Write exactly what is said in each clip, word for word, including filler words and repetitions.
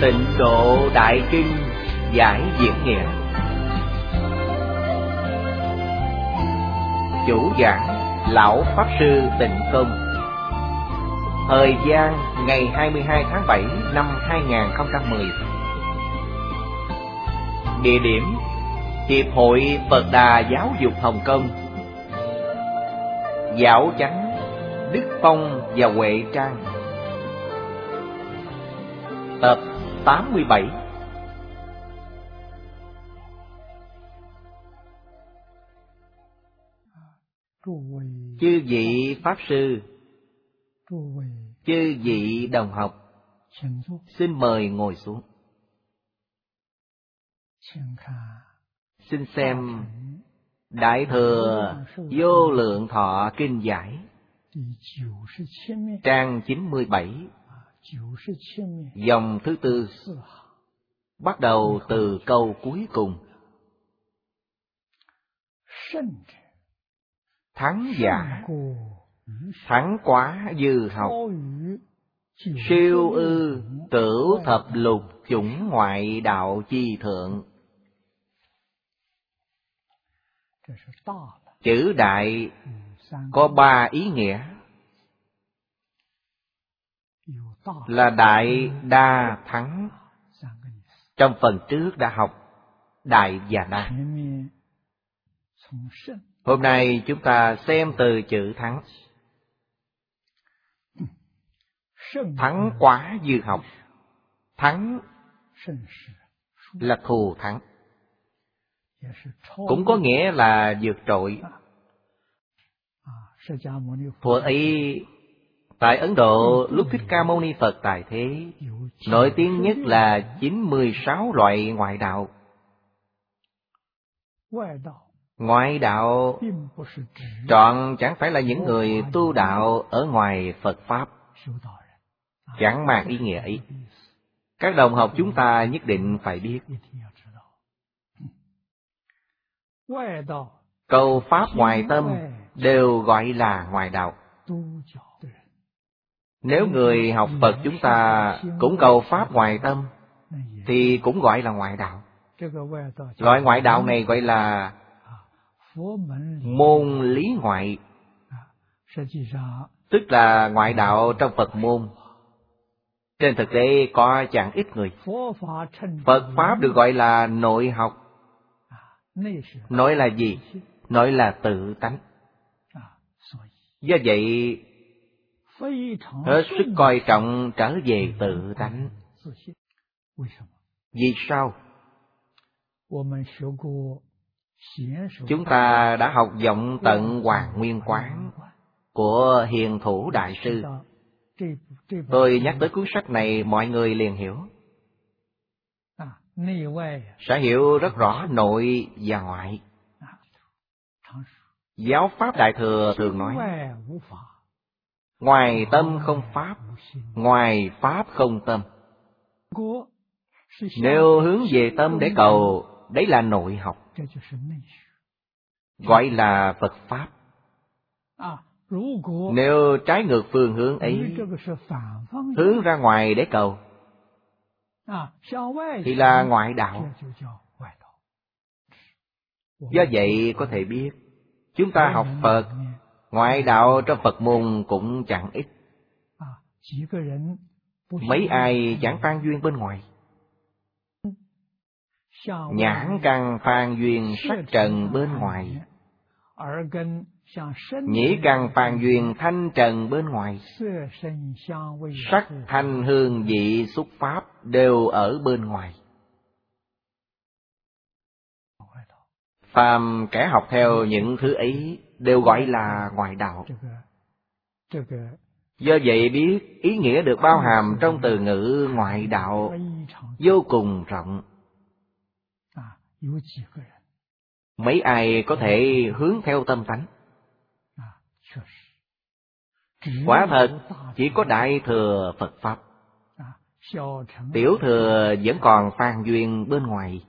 Tịnh Độ Đại Kinh giải diễn nghĩa. Chủ giảng Lão Pháp Sư Tịnh Công. Thời gian ngày hai mươi hai tháng bảy năm hai nghìn không trăm mười. Địa điểm Hiệp hội Phật Đà Giáo dục Hồng Kông. Giáo chánh Đức Phong và Huệ Trang. Tập tám mươi bảy. Chư vị Pháp Sư, chư vị đồng học, xin mời ngồi xuống. Xin xem Đại Thừa Vô Lượng Thọ Kinh Giải, trang chín mươi bảy, dòng thứ tư, bắt đầu từ câu cuối cùng. Thắng giả, thắng quá dư học, siêu ư cửu thập lục chủng ngoại đạo chi thượng. Chữ đại có ba ý nghĩa, là đại đa thắng. Trong phần trước đã học đại và đa. Hôm nay chúng ta xem từ chữ thắng. Thắng quá dư học. Thắng là thù thắng, cũng có nghĩa là vượt trội. Thuở ấy tại Ấn Độ, lúc Thích Ca Mâu Ni Phật tại thế, nổi tiếng nhất là chín mươi sáu loại ngoại đạo. Ngoại đạo trọn chẳng phải là những người tu đạo ở ngoài Phật Pháp, chẳng mang ý nghĩa ấy. Các đồng học chúng ta nhất định phải biết. Câu Pháp ngoại tâm đều gọi là ngoại đạo. Nếu người học Phật chúng ta cũng cầu Pháp ngoại tâm thì cũng gọi là ngoại đạo. Loại ngoại đạo này gọi là môn lý ngoại, tức là ngoại đạo trong Phật môn. Trên thực tế có chẳng ít người. Phật Pháp được gọi là nội học. Nội là gì? Nội là tự tánh. Do vậy hết sức coi trọng trở về tự tánh. Vì sao? Chúng ta đã học vọng tận Hoàng Nguyên Quán của Hiền Thủ Đại Sư. Tôi nhắc tới cuốn sách này mọi người liền hiểu, sẽ hiểu rất rõ nội và ngoại. Giáo Pháp Đại Thừa thường nói ngoài tâm không Pháp, ngoài Pháp không tâm. Nếu hướng về tâm để cầu, đấy là nội học, gọi là Phật Pháp. Nếu trái ngược phương hướng ấy, hướng ra ngoài để cầu, thì là ngoại đạo. Do vậy có thể biết, chúng ta học Phật, ngoại đạo trong Phật môn cũng chẳng ít. Mấy ai chẳng phan duyên bên ngoài. Nhãn căn phan duyên sắc trần bên ngoài, nhĩ căn phan duyên thanh trần bên ngoài. Sắc thanh hương vị xúc pháp đều ở bên ngoài. Phàm kẻ học theo những thứ ấy đều gọi là ngoại đạo. Do vậy biết ý nghĩa được bao hàm trong từ ngữ ngoại đạo vô cùng rộng. Mấy ai có thể hướng theo tâm tánh? Quả thật chỉ có Đại Thừa Phật Pháp. Tiểu Thừa vẫn còn phan duyên bên ngoài.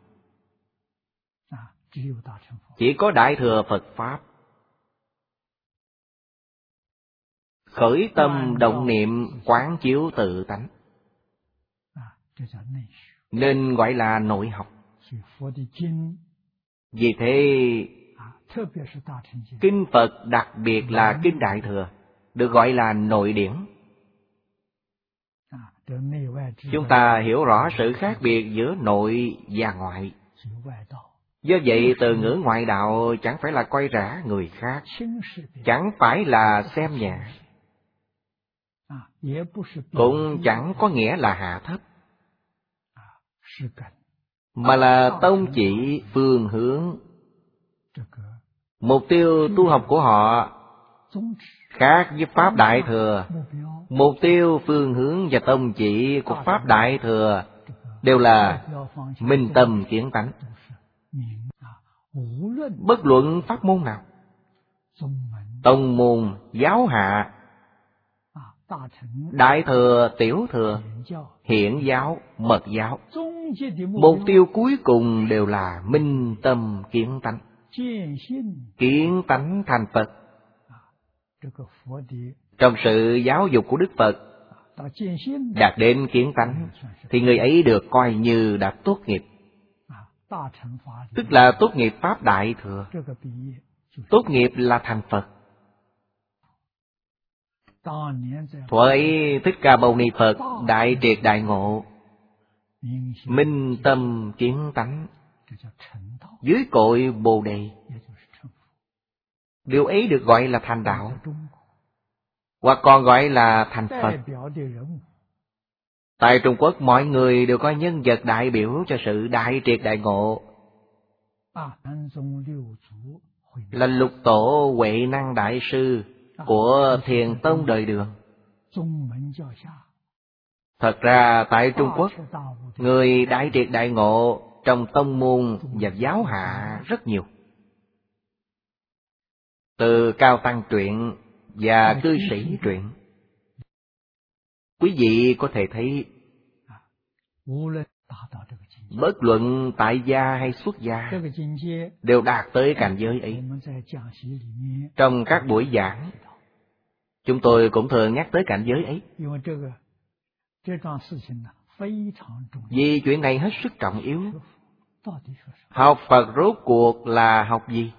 Chỉ có Đại Thừa Phật Pháp. Khởi tâm động niệm quán chiếu tự tánh. nên gọi là nội học. Vì thế, kinh Phật đặc biệt là kinh Đại Thừa được gọi là nội điển. Chúng ta hiểu rõ sự khác biệt giữa nội và ngoại. Do vậy, từ ngữ ngoại đạo chẳng phải là coi rã người khác, chẳng phải là xem nhẹ, cũng chẳng có nghĩa là hạ thấp, mà là tông chỉ, phương hướng. Mục tiêu tu học của họ khác với Pháp Đại Thừa. Mục tiêu, phương hướng và tông chỉ của Pháp Đại Thừa đều là minh tâm kiến tánh. Bất luận pháp môn nào, tông môn, giáo hạ, Đại Thừa, Tiểu Thừa, Hiển giáo, Mật giáo, mục tiêu cuối cùng đều là minh tâm kiến tánh. Kiến tánh thành Phật. Trong sự giáo dục của Đức Phật, đạt đến kiến tánh thì người ấy được coi như đã tốt nghiệp, tức là tốt nghiệp Pháp Đại Thừa. Tốt nghiệp là thành Phật. Thuở ấy Thích Ca Mâu Ni Phật đại triệt đại ngộ, minh tâm kiến tánh, dưới cội Bồ Đề. Điều ấy được gọi là thành đạo, hoặc còn gọi là thành Phật. Tại Trung Quốc, mọi người đều coi nhân vật đại biểu cho sự đại triệt đại ngộ là lục tổ Huệ Năng Đại Sư của Thiền Tông đời Đường. Thật ra tại Trung Quốc, người đại triệt đại ngộ trong tông môn và giáo hạ rất nhiều. Từ Cao Tăng truyện và Cư Sĩ truyện, quý vị có thể thấy, bất luận tại gia hay xuất gia đều đạt tới cảnh giới ấy. Trong các buổi giảng, chúng tôi cũng thường nhắc tới cảnh giới ấy, vì chuyện này hết sức trọng yếu. Học Phật rốt cuộc là học gì?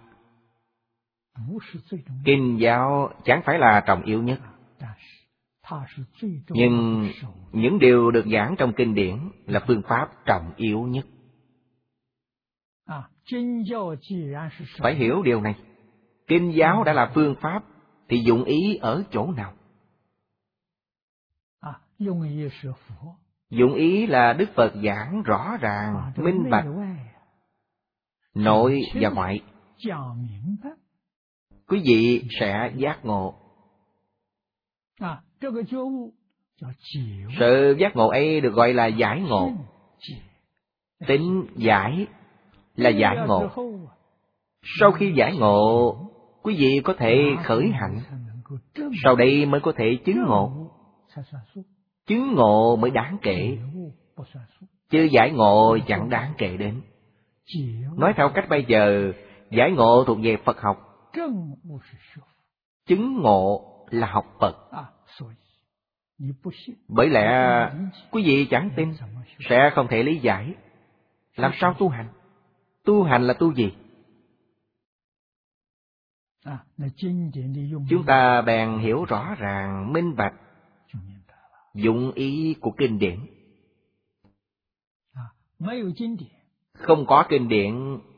Kinh giáo chẳng phải là trọng yếu nhất, nhưng những điều được giảng trong kinh điển là phương pháp trọng yếu nhất. Phải hiểu điều này. Kinh giáo đã là phương pháp thì dụng ý ở chỗ nào? Dụng ý là Đức Phật giảng rõ ràng, minh bạch, nội và ngoại. Quý vị sẽ giác ngộ. Sự giác ngộ ấy được gọi là giải ngộ. Tính giải là giải ngộ. Sau khi giải ngộ, quý vị có thể khởi hạnh, sau đây mới có thể chứng ngộ. Chứng ngộ mới đáng kể, chứ giải ngộ chẳng đáng kể đến. Nói theo cách bây giờ, giải ngộ thuộc về Phật học, chứng ngộ là học Phật. Bởi lẽ quý vị chẳng tin, sẽ không thể lý giải. Làm sao tu hành? Tu hành là tu gì? Chúng ta bèn hiểu rõ ràng, minh bạch dụng ý của kinh điển. Không có kinh điển,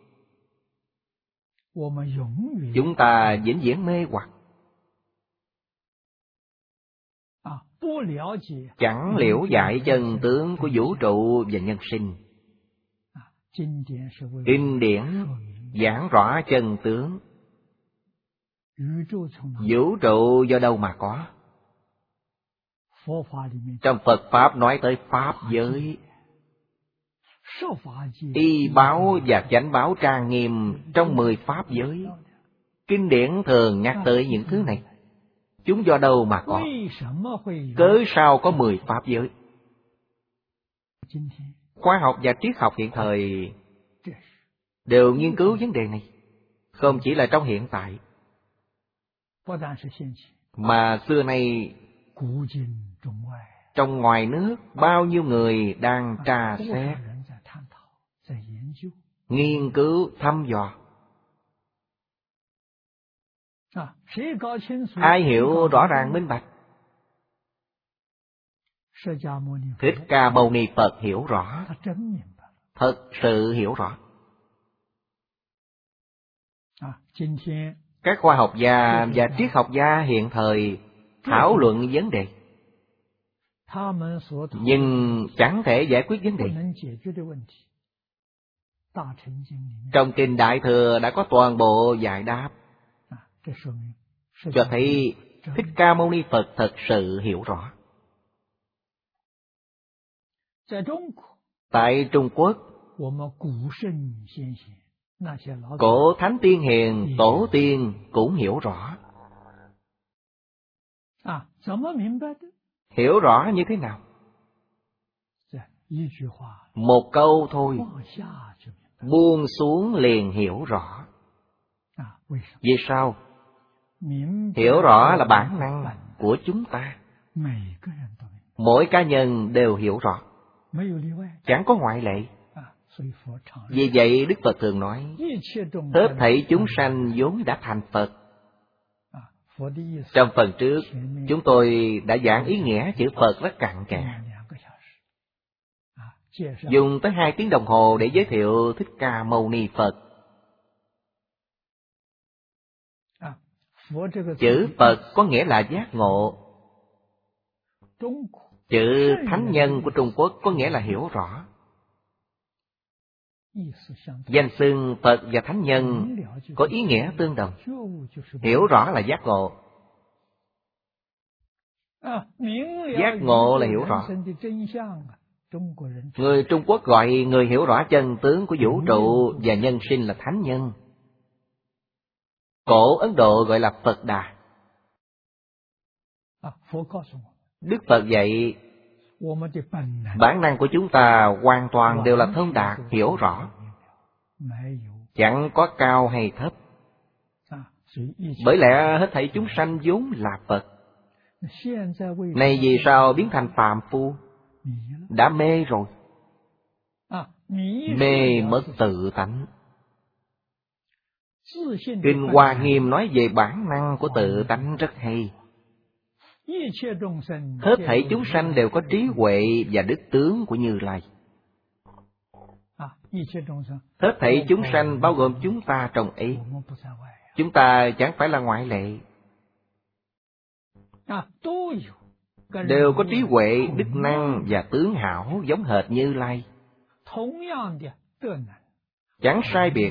chúng ta vĩnh viễn mê hoặc, chẳng liễu giải chân tướng của vũ trụ và nhân sinh. Kinh điển giảng rõ chân tướng. Vũ trụ do đâu mà có? Trong Phật Pháp nói tới Pháp giới, y báo và chánh báo trang nghiêm trong mười Pháp giới. Kinh điển thường nhắc tới những thứ này. Chúng do đâu mà có? Cớ sao có mười Pháp giới? Khoa học và triết học hiện thời đều nghiên cứu vấn đề này. Không chỉ là trong hiện tại, mà xưa nay trong ngoài nước bao nhiêu người đang tra xét, nghiên cứu, thăm dò. Ai hiểu rõ ràng minh bạch? Thích Ca Mâu Ni Phật hiểu rõ, thật sự hiểu rõ. Các khoa học gia và triết học gia hiện thời thảo luận vấn đề, nhưng chẳng thể giải quyết vấn đề. Trong Kinh Đại Thừa đã có toàn bộ giải đáp, cho thấy Thích Ca Mâu Ni Phật thật sự hiểu rõ. Tại Trung Quốc, cổ thánh tiên hiền, tổ tiên cũng hiểu rõ. Hiểu rõ như thế nào? Một câu thôi, buông xuống liền hiểu rõ. Vì sao? Hiểu rõ là bản năng của chúng ta. Mỗi cá nhân đều hiểu rõ, chẳng có ngoại lệ. Vì vậy Đức Phật thường nói, hết thảy chúng sanh vốn đã thành Phật. Trong phần trước, chúng tôi đã giảng ý nghĩa chữ Phật rất cặn kẽ, dùng tới hai tiếng đồng hồ để giới thiệu Thích Ca Mâu Ni Phật. Chữ Phật có nghĩa là giác ngộ. Chữ Thánh Nhân của Trung Quốc có nghĩa là hiểu rõ. Danh xưng Phật và Thánh Nhân có ý nghĩa tương đồng. Hiểu rõ là giác ngộ. Giác ngộ là hiểu rõ. Người Trung Quốc gọi người hiểu rõ chân tướng của vũ trụ và nhân sinh là Thánh Nhân. Cổ Ấn Độ gọi là Phật Đà. Đức Phật dạy, bản năng của chúng ta hoàn toàn đều là thông đạt, hiểu rõ, chẳng có cao hay thấp. Bởi lẽ hết thảy chúng sanh vốn là Phật. Này vì sao biến thành phàm phu? Đã mê rồi. Mê mất tự tánh. Kinh Hoa Nghiêm nói về bản năng của tự tánh rất hay. Hết thảy chúng sanh đều có trí huệ và đức tướng của Như Lai. Hết thảy chúng sanh bao gồm chúng ta trong ấy. Chúng ta chẳng phải là ngoại lệ. Đều có trí huệ, đức năng và tướng hảo giống hệt Như Lai. Chẳng sai biệt.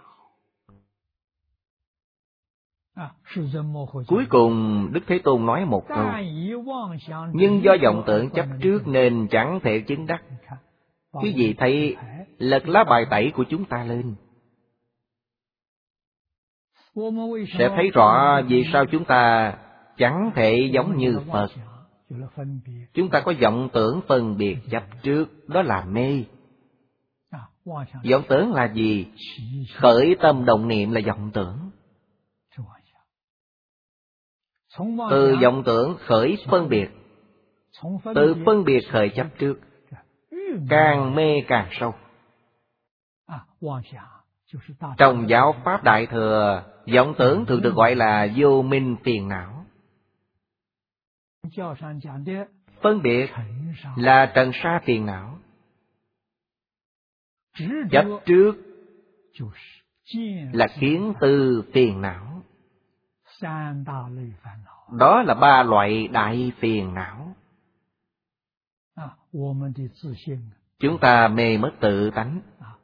Cuối cùng Đức Thế Tôn nói một câu, nhưng do vọng tưởng chấp trước nên chẳng thể chứng đắc. Quý vị thấy lật lá bài tẩy của chúng ta lên, sẽ thấy rõ vì sao chúng ta chẳng thể giống như Phật. Chúng ta có vọng tưởng phân biệt chấp trước, đó là mê. Vọng tưởng là gì? Khởi tâm động niệm là vọng tưởng. Từ vọng tưởng khởi phân biệt, từ phân biệt khởi chấp trước, càng mê càng sâu. Trong giáo pháp Đại Thừa, vọng tưởng thường được gọi là vô minh phiền não. Phân biệt là trần sa phiền não. Chấp trước là kiến tư phiền não. Đó là ba loại đại phiền não. Chúng ta mê mất tự tánh,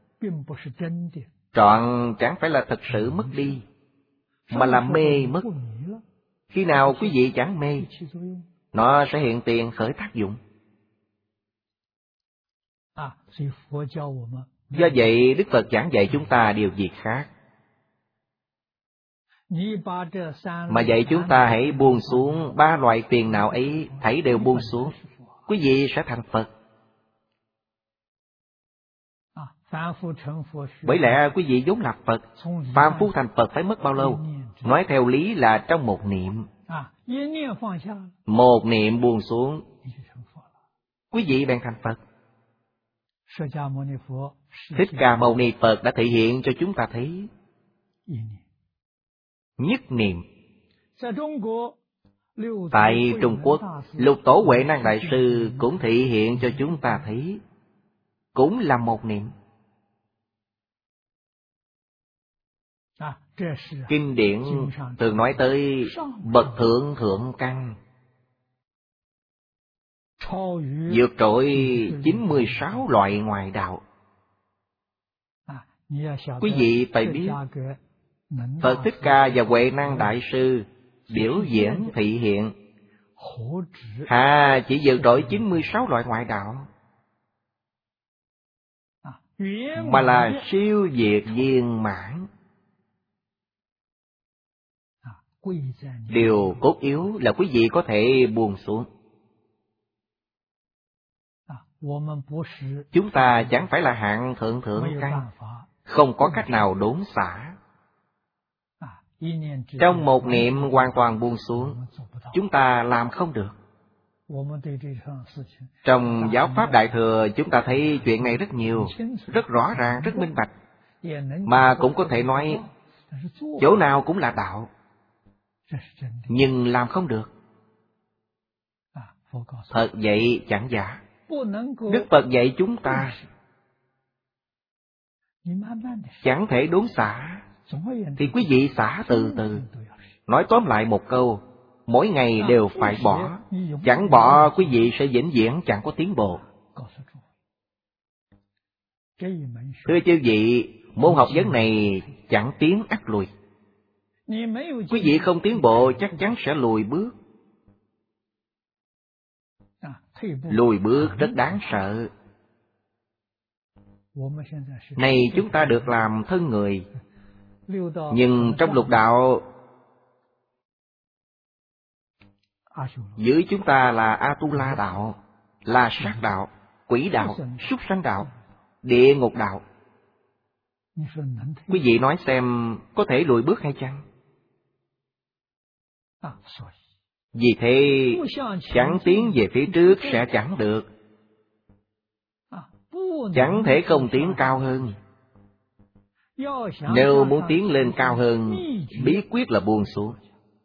trọn chẳng phải là thật sự mất đi, mà là mê mất. Khi nào quý vị chẳng mê, nó sẽ hiện tiền khởi tác dụng. Do vậy Đức Phật giảng dạy chúng ta điều gì khác, mà dạy chúng ta hãy buông xuống ba loại phiền não ấy, thảy đều buông xuống, quý vị sẽ thành Phật. Bởi lẽ quý vị vốn là Phật. Phàm phu thành Phật phải mất bao lâu? Nói theo lý là trong một niệm. Một niệm buông xuống, quý vị bèn thành Phật. Thích Ca Mâu Ni Phật đã thể hiện cho chúng ta thấy nhất niệm. Tại Trung Quốc, Lục Tổ Huệ Năng Đại Sư cũng thể hiện cho chúng ta thấy cũng là một niệm. Kinh điển thường nói tới bậc thượng thượng căn, vượt trội chín mươi sáu loại ngoại đạo. Quý vị phải biết, Phật Thích Ca và Huệ Năng Đại Sư biểu diễn thị hiện, hà chỉ vượt trội chín mươi sáu loại ngoại đạo, mà là siêu việt viên mãn. Điều cốt yếu là quý vị có thể buông xuống. Chúng ta chẳng phải là hạng thượng thượng căn, không có cách nào đốn xả. Trong một niệm hoàn toàn buông xuống, chúng ta làm không được. Trong giáo pháp Đại Thừa, chúng ta thấy chuyện này rất nhiều, rất rõ ràng, rất minh bạch. Mà cũng có thể nói, chỗ nào cũng là đạo, nhưng làm không được. Thật vậy chẳng giả. Đức Phật dạy chúng ta chẳng thể đốn xả, thì quý vị xả từ từ. Nói tóm lại một câu, mỗi ngày đều phải bỏ. Chẳng bỏ, quý vị sẽ vĩnh viễn chẳng có tiến bộ. Thưa chư vị, môn học vấn này chẳng tiến ắt lùi. Quý vị không tiến bộ chắc chắn sẽ lùi bước. Lùi bước rất đáng sợ. Này chúng ta được làm thân người, nhưng trong lục đạo dưới chúng ta là A-tu-la đạo, là sát đạo, quỷ đạo, súc sanh đạo, địa ngục đạo. Quý vị nói xem có thể lùi bước hay chăng? Vì thế chẳng tiến về phía trước sẽ chẳng được, chẳng thể không tiến cao hơn. Nếu muốn tiến lên cao hơn, bí quyết là buông xuống.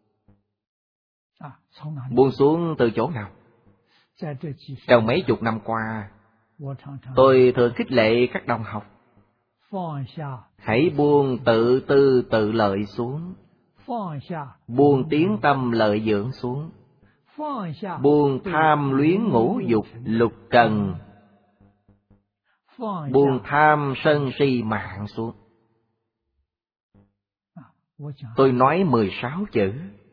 Buông xuống từ chỗ nào? Trong mấy chục năm qua, tôi thường khích lệ các đồng học, hãy buông tự tư tự lợi xuống, buông tiếng tâm lợi dưỡng xuống, buông tham luyến ngũ dục lục trần, buông tham sân si mạng xuống. Tôi nói mười sáu chữ.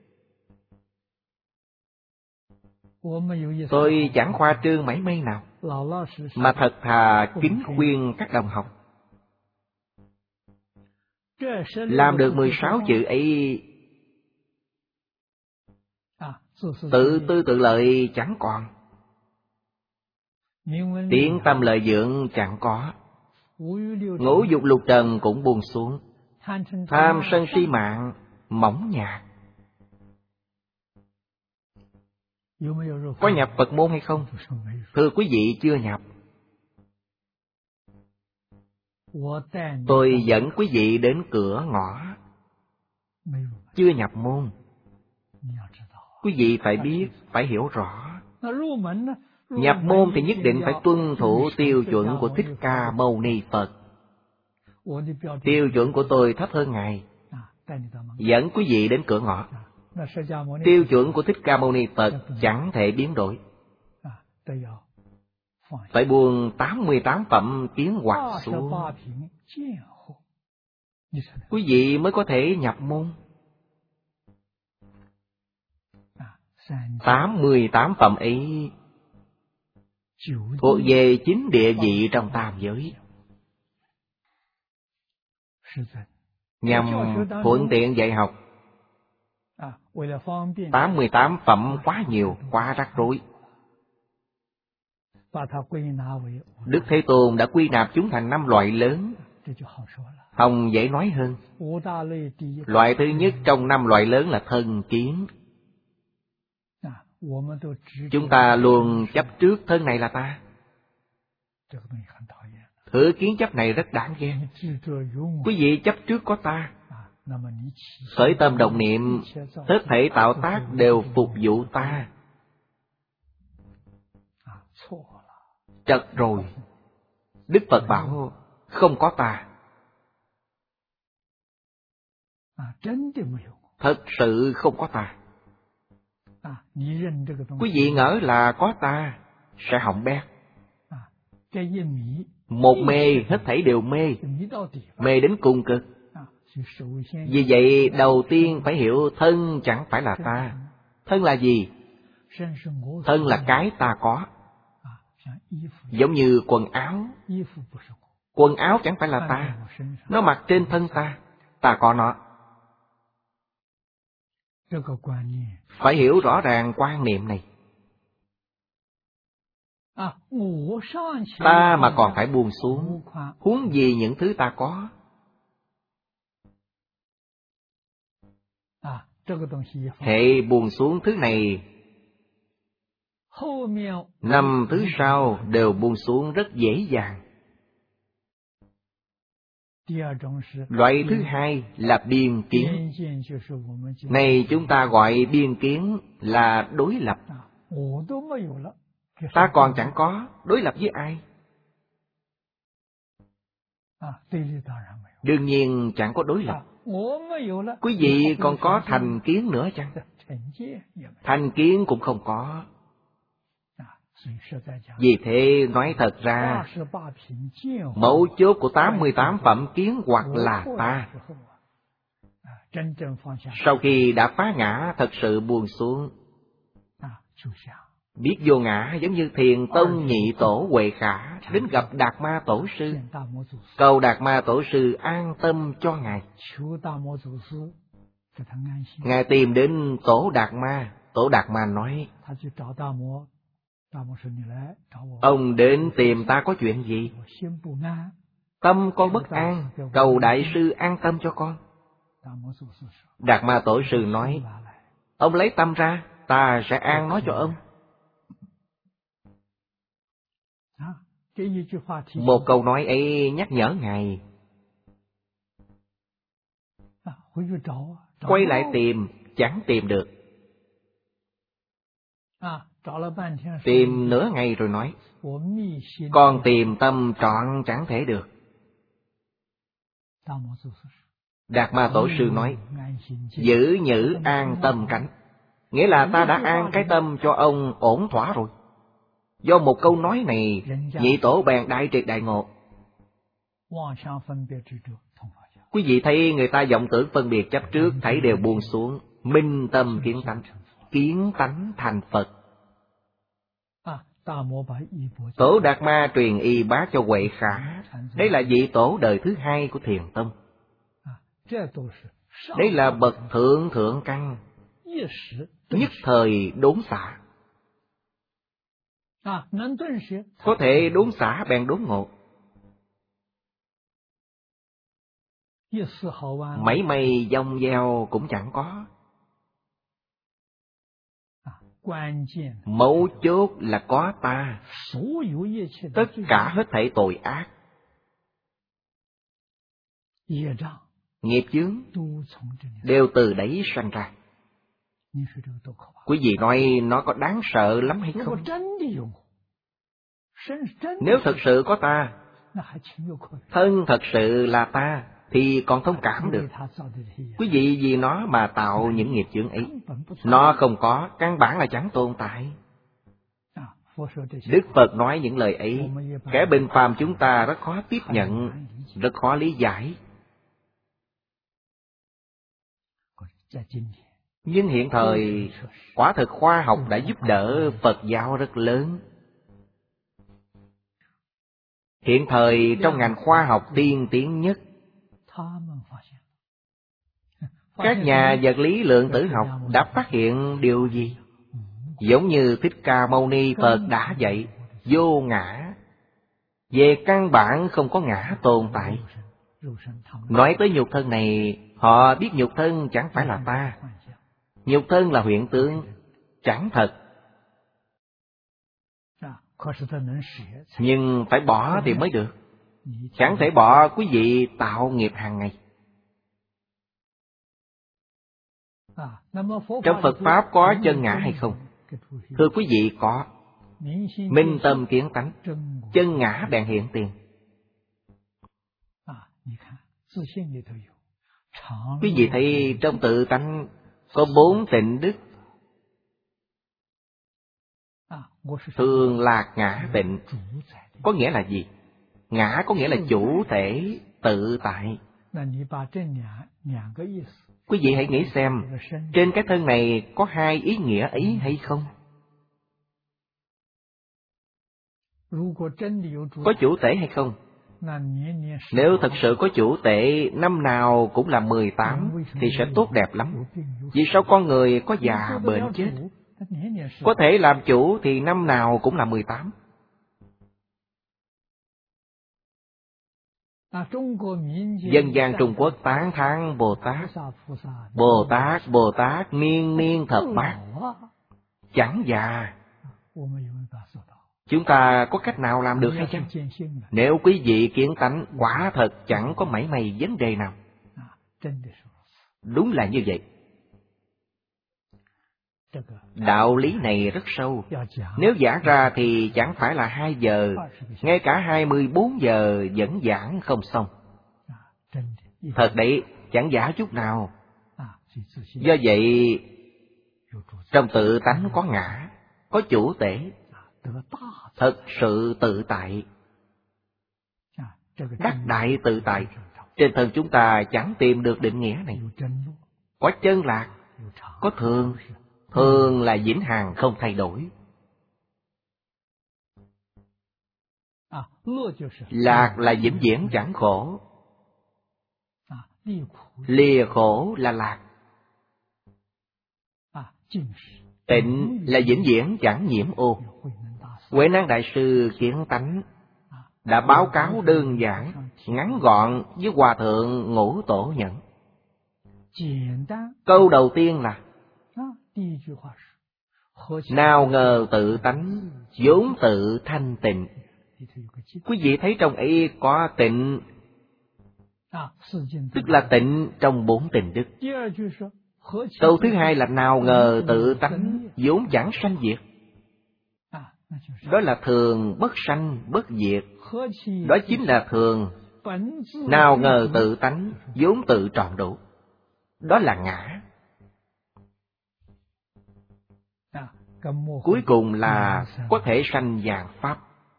Tôi chẳng khoa trương mảy may nào, mà thật thà kính khuyên các đồng học. Làm được mười sáu chữ ấy, tự tư tự lợi chẳng còn, tiếng tâm lợi dưỡng chẳng có, ngũ dục lục trần cũng buông xuống, tham sân si mạng mỏng nhạt. Có nhập Phật môn hay không? Thưa quý vị, chưa nhập. Tôi dẫn quý vị đến cửa ngõ, chưa nhập môn. Quý vị phải biết, phải hiểu rõ. Nhập môn thì nhất định phải tuân thủ tiêu chuẩn của Thích Ca Mâu Ni Phật. Tiêu chuẩn của tôi thấp hơn Ngài, dẫn quý vị đến cửa ngõ. Tiêu chuẩn của Thích Ca Mâu Ni Phật chẳng thể biến đổi. Phải buông tám mươi tám phẩm tiến hoặc xuống, quý vị mới có thể nhập môn. Tám mươi tám phẩm ấy thuộc về chính địa vị trong tam giới. Nhằm thuận tiện dạy học, tám mươi tám phẩm quá nhiều, quá rắc rối. Đức Thế Tôn đã quy nạp chúng thành năm loại lớn, hòng dễ nói hơn. Loại thứ nhất trong năm loại lớn là thân kiến. Chúng ta luôn chấp trước thân này là ta. Thứ kiến chấp này rất đáng ghét. Quý vị chấp trước có ta, khởi tâm động niệm, hết thảy tạo tác đều phục vụ ta. Chật rồi. Đức Phật bảo không có ta. Thật sự không có ta. Quý vị ngỡ là có ta sẽ hỏng bét. Một mê, hết thảy đều mê, mê đến cùng cực. Vì vậy đầu tiên phải hiểu thân chẳng phải là ta. Thân là gì? Thân là cái ta có. Giống như quần áo. Quần áo chẳng phải là ta, nó mặc trên thân ta, ta có nó. Phải hiểu rõ ràng quan niệm này. Ta mà còn phải buông xuống, huống gì những thứ ta có. Hệ buông xuống thứ này, năm thứ sau đều buông xuống rất dễ dàng. Loại thứ hai là biên kiến. Này chúng ta gọi biên kiến là đối lập. Ta còn chẳng có, đối lập với ai? Đương nhiên chẳng có đối lập. Quý vị còn có thành kiến nữa chăng? Thành kiến cũng không có. Vì thế nói thật ra, mấu chốt của tám mươi tám phẩm kiến hoặc là ta. Sau khi đã phá ngã, thật sự buông xuống, biết vô ngã, giống như Thiền Tông nhị tổ Huệ Khả đến gặp Đạt Ma Tổ Sư, cầu Đạt Ma Tổ Sư an tâm cho Ngài. Ngài tìm đến Tổ Đạt Ma. Tổ Đạt Ma nói: ông đến tìm ta có chuyện gì? Tâm con bất an, cầu Đại Sư an tâm cho con. Đạt Ma Tổ Sư nói: ông lấy tâm ra, ta sẽ an nói cho ông. Một câu nói ấy nhắc nhở Ngài. Quay lại tìm, chẳng tìm được. Tìm nửa ngày rồi nói: con tìm tâm trọn chẳng thể được. Đạt Ma Tổ Sư nói: giữ nhữ an tâm tránh. Nghĩa là ta đã an cái tâm cho ông ổn thỏa rồi. Do một câu nói này, nhị tổ bèn đại triệt đại ngộ. Quý vị thấy người ta vọng tưởng phân biệt chấp trước, thấy đều buông xuống, minh tâm kiến tánh, kiến tánh thành Phật. Tổ Đạt Ma truyền y bá cho Huệ Khả. Đây là vị tổ đời thứ hai của Thiền Tông. Đây là bậc thượng thượng căn, nhất thời đốn xả. Có thể đốn xả bèn đốn ngộ. Mấy mây dông deo cũng chẳng có. Mấu chốt là có ta. Tất cả hết thảy tội ác, nghiệp chướng đều từ đấy sanh ra. Quý vị nói nó có đáng sợ lắm hay không? Nếu thật sự có ta, thân thật sự là ta, thì còn thông cảm được. Quý vị vì nó mà tạo những nghiệp chướng ấy. Nó không có, căn bản là chẳng tồn tại. Đức Phật nói những lời ấy, kẻ bình phàm chúng ta rất khó tiếp nhận, rất khó lý giải. Nhưng hiện thời, quả thực khoa học đã giúp đỡ Phật giáo rất lớn. Hiện thời trong ngành khoa học tiên tiến nhất, các nhà vật lý lượng tử học đã phát hiện điều gì? Giống như Thích Ca Mâu Ni Phật đã dạy, vô ngã. Về căn bản không có ngã tồn tại. Nói tới nhục thân này, họ biết nhục thân chẳng phải là ta. Nhục thân là hiện tượng, chẳng thật. Nhưng phải bỏ thì mới được. Chẳng thể bỏ quý vị tạo nghiệp hàng ngày. Trong Phật Pháp có chân ngã hay không? Thưa quý vị, có. Minh tâm kiến tánh, chân ngã bèn hiện tiền. Quý vị thấy trong tự tánh có bốn tịnh đức. Thường lạc ngã tịnh. Có nghĩa là gì? Ngã có nghĩa là chủ thể tự tại. Quý vị hãy nghĩ xem, trên cái thân này có hai ý nghĩa ấy hay không? Có chủ thể hay không? Nếu thật sự có chủ thể, năm nào cũng là mười tám thì sẽ tốt đẹp lắm. Vì sao con người có già bệnh chết? Có thể làm chủ thì năm nào cũng là mười tám. Dân gian Trung Quốc tán thán Bồ Tát. Bồ Tát, Bồ Tát, niên niên thập bát, chẳng già. Chúng ta có cách nào làm được hay chăng? Nếu quý vị kiến tánh, quả thật chẳng có mảy may vấn đề nào. Đúng là như vậy. Đạo lý này rất sâu. Nếu giảng ra thì chẳng phải là hai giờ, ngay cả hai mươi bốn giờ vẫn giảng không xong. Thật đấy, chẳng giả chút nào. Do vậy, trong tự tánh có ngã, có chủ tể, thật sự tự tại, đắc đại tự tại. Trên thân chúng ta chẳng tìm được định nghĩa này. Có chân lạc, có thường. Thường là vĩnh hằng không thay đổi. Lạc là vĩnh viễn chẳng khổ. Lìa khổ là lạc. Tịnh là vĩnh viễn chẳng nhiễm ô. Huệ Năng Đại Sư kiến tánh đã báo cáo đơn giản, ngắn gọn với Hòa Thượng Ngũ Tổ Nhẫn. Câu đầu tiên là: nào ngờ tự tánh vốn tự thanh tịnh. Quý vị thấy trong ấy có tịnh, tức là tịnh trong bốn tịnh đức. Câu thứ hai là nào ngờ tự tánh vốn chẳng sanh diệt. Đó là thường bất sanh bất diệt. Đó chính là thường. Nào ngờ tự tánh vốn tự trọn đủ. Đó là ngã. Cuối cùng là có thể sanh vạn pháp.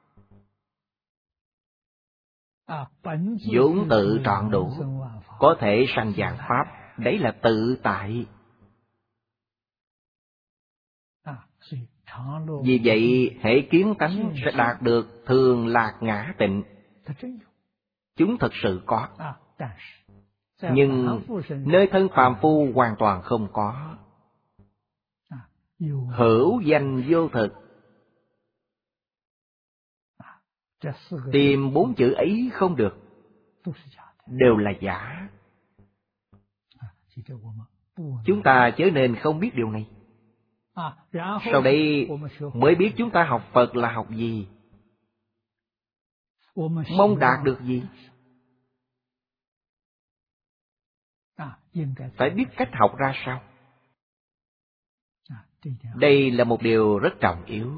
Vốn tự trọn đủ, có thể sanh vạn pháp. Đấy là tự tại. Vì vậy, hễ kiến tánh sẽ đạt được thường lạc ngã tịnh. Chúng thật sự có. Nhưng nơi thân phàm phu hoàn toàn không có. Hữu danh vô thực. Tìm bốn chữ ấy không được, đều là giả. Chúng ta chớ nên không biết điều này. Sau đây mới biết chúng ta học Phật là học gì, mong đạt được gì. Phải biết cách học ra sao. Đây là một điều rất trọng yếu.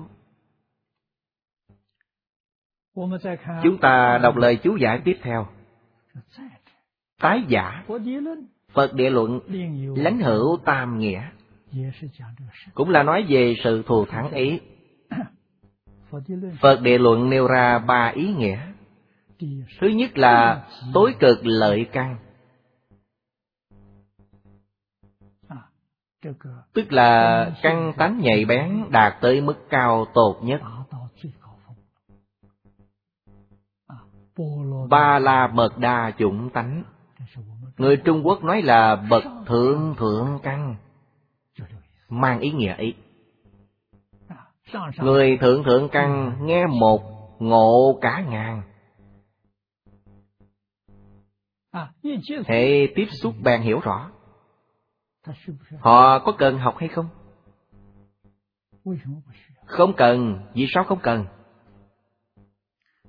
Chúng ta đọc lời chú giải tiếp theo. Tái giả, Phật Địa Luận lãnh hữu tam nghĩa, cũng là nói về sự thù thắng ấy. Phật Địa Luận nêu ra ba ý nghĩa. Thứ nhất là tối cực lợi căn, tức là căn tánh nhạy bén đạt tới mức cao tột nhất. Ba la mật đa chủng tánh, người Trung Quốc nói là bậc thượng thượng căn, mang ý nghĩa ấy. Người thượng thượng căn nghe một ngộ cả ngàn. Hệ tiếp xúc bèn hiểu rõ. Họ có cần học hay không? Không cần. Vì sao không cần?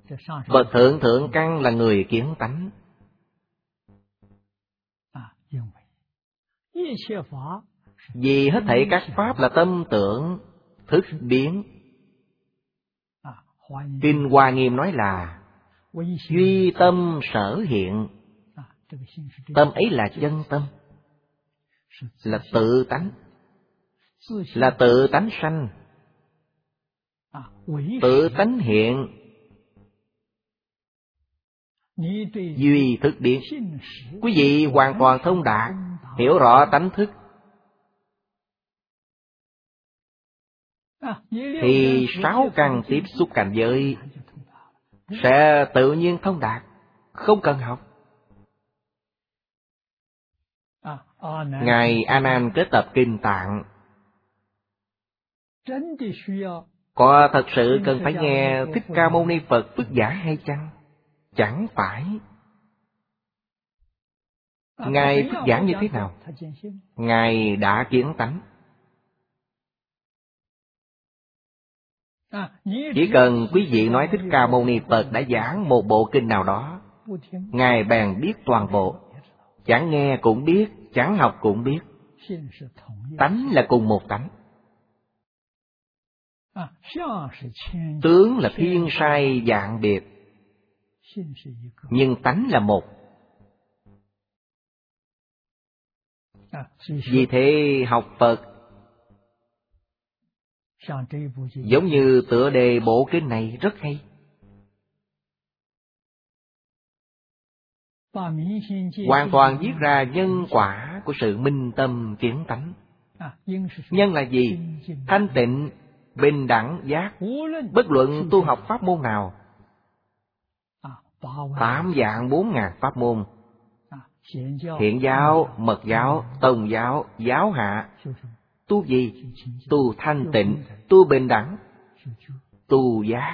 Bậc thượng thượng căn là người kiến tánh. Vì hết thảy các pháp là tâm tưởng, thức biến. Kinh Hoa Nghiêm nói là duy tâm sở hiện. Tâm ấy là chân tâm, là tự tánh, là tự tánh sanh, tự tánh hiện, duy thức biến. Quý vị hoàn toàn thông đạt, hiểu rõ tánh thức, thì sáu căn tiếp xúc cảnh giới sẽ tự nhiên thông đạt, không cần học. Ngài A Nan kết tập Kinh Tạng, có thật sự cần phải nghe Thích Ca Mâu Ni Phật thuyết giảng hay chăng? Chẳng phải. Ngài thuyết giảng như thế nào? Ngài đã kiến tánh. Chỉ cần quý vị nói Thích Ca Mâu Ni Phật đã giảng một bộ kinh nào đó, Ngài bèn biết toàn bộ. Chẳng nghe cũng biết, chẳng học cũng biết. Tánh là cùng một tánh. Tướng là thiên sai dạng biệt, nhưng tánh là một. Vì thế học Phật giống như tựa đề bộ kinh này rất hay. Hoàn toàn viết ra nhân quả của sự minh tâm kiến tánh. Nhân là gì? Thanh tịnh, bình đẳng, giác. Bất luận tu học pháp môn nào, tám vạn bốn ngàn pháp môn, Thiện giáo, Mật giáo, Tông giáo, giáo hạ, tu gì? Tu thanh tịnh, tu bình đẳng, tu giác.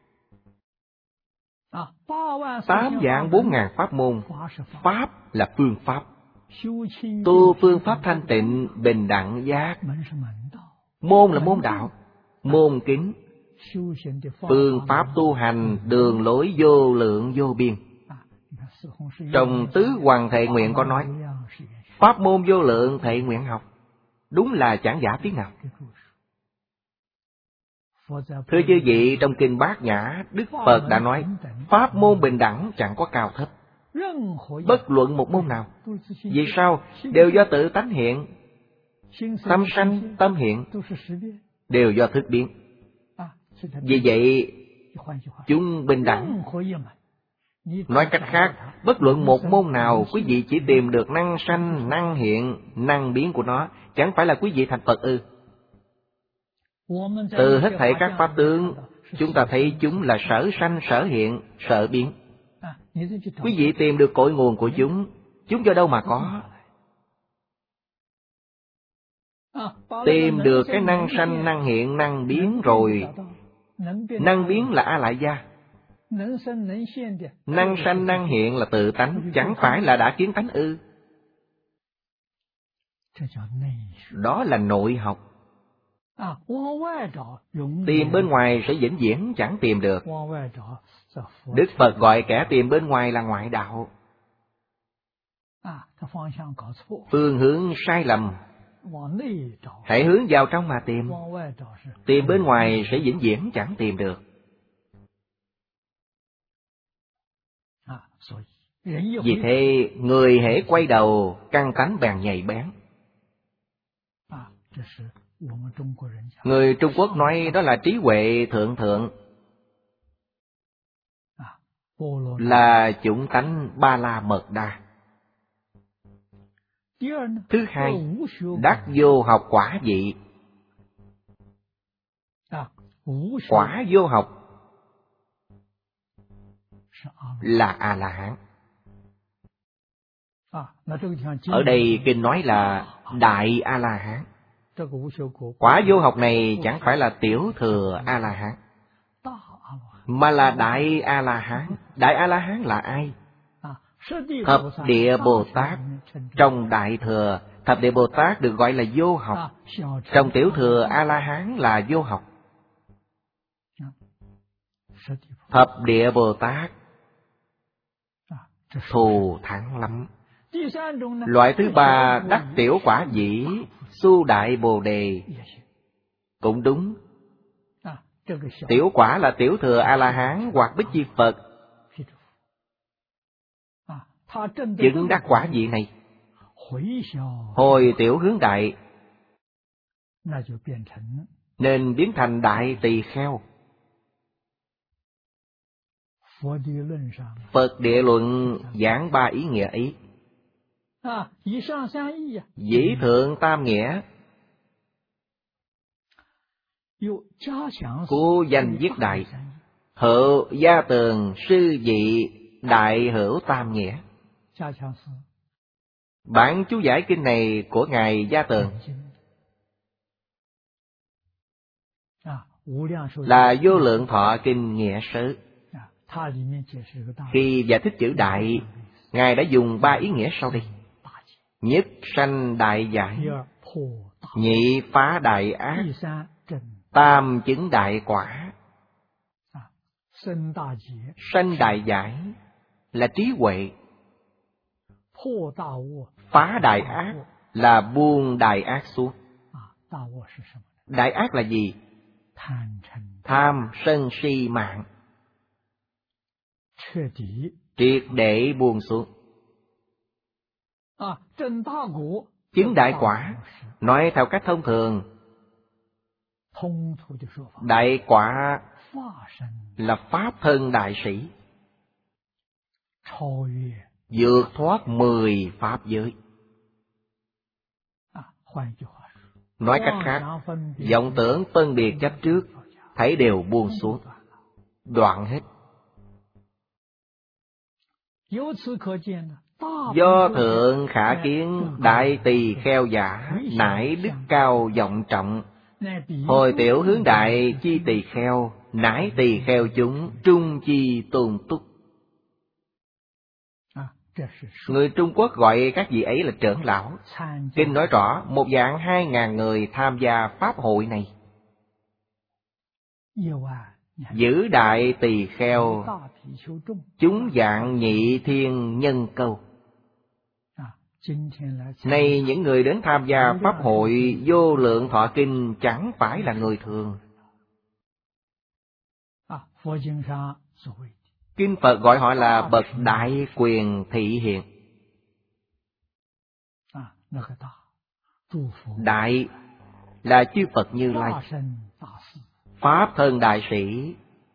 Tám vạn bốn ngàn pháp môn. Pháp là phương pháp. Tu phương pháp thanh tịnh, bình đẳng, giác. Môn là môn đạo, môn kính. Phương pháp tu hành, đường lối vô lượng vô biên. Trong Tứ Hoàng Thệ Nguyện có nói, pháp môn vô lượng thệ nguyện học. Đúng là chẳng giả tiếng nào. Thưa chư vị, trong Kinh Bát Nhã, Đức Phật đã nói, pháp môn bình đẳng chẳng có cao thấp. Bất luận một môn nào. Vì sao? Đều do tự tánh hiện. Tâm sanh, tâm hiện, đều do thức biến. Vì vậy, chúng bình đẳng. Nói cách khác, bất luận một môn nào, quý vị chỉ tìm được năng sanh, năng hiện, năng biến của nó, chẳng phải là quý vị thành Phật ư? Từ hết thảy các pháp tướng, chúng ta thấy chúng là sở sanh, sở hiện, sở biến. Quý vị tìm được cội nguồn của chúng, chúng do đâu mà có? Tìm được cái năng sanh, năng hiện, năng biến rồi. Năng biến là A Lại Gia. Năng sanh, năng hiện là tự tánh, chẳng phải là đã kiến tánh ư? Đó là nội học. Tìm bên ngoài sẽ vĩnh viễn chẳng tìm được. Đức Phật gọi kẻ tìm bên ngoài là ngoại đạo. Phương hướng sai lầm. Hãy hướng vào trong mà tìm. Tìm bên ngoài sẽ vĩnh viễn chẳng tìm được. Vì thế, người hễ quay đầu, căn tánh bèn nhạy bén. Người Trung Quốc nói đó là trí huệ thượng thượng, là chủng tánh Ba La Mật Đa. Thứ hai, đắc vô học quả vị. Quả vô học là A-la-hán. Ở đây kinh nói là Đại A-la-hán. Quả vô học này chẳng phải là tiểu thừa A-la-hán, mà là Đại A-la-hán. Đại A-la-hán là ai? Thập Địa Bồ Tát. Trong Đại Thừa, Thập Địa Bồ Tát được gọi là vô học. Trong Tiểu Thừa, A-la-hán là vô học. Thập địa Bồ Tát thù thắng lắm. Loại thứ ba đắc tiểu quả vị Su Đại Bồ Đề cũng đúng. Tiểu quả là tiểu thừa A-la-hán hoặc Bích Chi Phật. Chứng đắc quả vị này, hồi tiểu hướng đại, nên biến thành Đại Tỳ Kheo. Phật Địa Luận giảng ba ý nghĩa ấy. Dĩ thượng tam nghĩa, cố danh viết đại, hữu gia tường sư dị đại hữu tam nghĩa. Bản chú giải kinh này của Ngài Gia Tường là Vô Lượng Thọ Kinh Nghĩa Sớ. Khi giải thích chữ đại, Ngài đã dùng ba ý nghĩa sau đây: nhất sanh đại giải, nhị phá đại ác, tam chứng đại quả. Sanh đại giải là trí huệ, phá đại ác là buông đại ác xuống. Đại ác là gì? Tham sân si mạng, triệt để buông xuống. Chứng đại quả, nói theo cách thông thường, đại quả là pháp thân đại sĩ, vượt thoát mười pháp giới. Nói cách khác, vọng tưởng phân biệt chấp trước thấy đều buông xuống, đoạn hết. Do thượng khả kiến Đại Tỳ Kheo giả, nải đức cao vọng trọng, hồi tiểu hướng đại chi tỳ kheo, nải tỳ kheo chúng trung chi tôn túc. Người Trung Quốc gọi các vị ấy là trưởng lão. Kinh nói rõ một vạn hai ngàn người tham gia pháp hội này. Giữ đại tỳ kheo, chúng dạng nhị thiên nhân câu. Nay những người đến tham gia pháp hội Vô Lượng Thọ Kinh chẳng phải là người thường. Kinh Phật gọi họ là bậc đại quyền thị hiện. Đại là chư Phật Như Lai, pháp thân đại sĩ,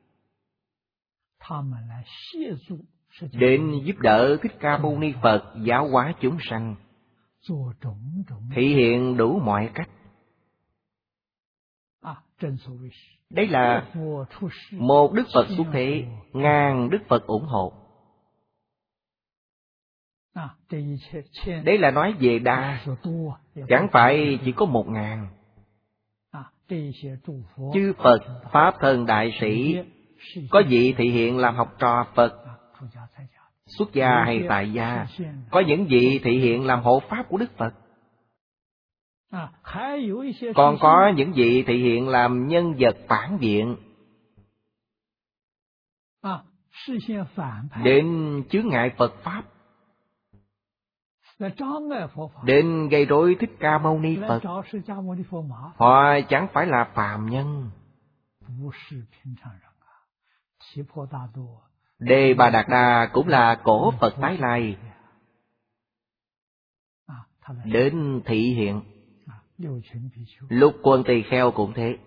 đến giúp đỡ Thích Ca Mâu Ni Phật giáo hóa chúng sanh, thị hiện đủ mọi cách. Đây là một Đức Phật xuất thế, ngàn Đức Phật ủng hộ. Đây là nói về đa, chẳng phải chỉ có một ngàn. Chư Phật pháp thân đại sĩ, có vị thị hiện làm học trò Phật, xuất gia hay tại gia, có những vị thị hiện làm hộ pháp của Đức Phật, còn có những vị thị hiện làm nhân vật phản diện, đến chướng ngại Phật Pháp, đến gây rối Thích Ca Mâu Ni Phật. Họ chẳng phải là phàm nhân. Đề Bà Đạt Đa cũng là cổ Phật tái lai, đến thị hiện. Lục Quân Tỳ Kheo cũng thế.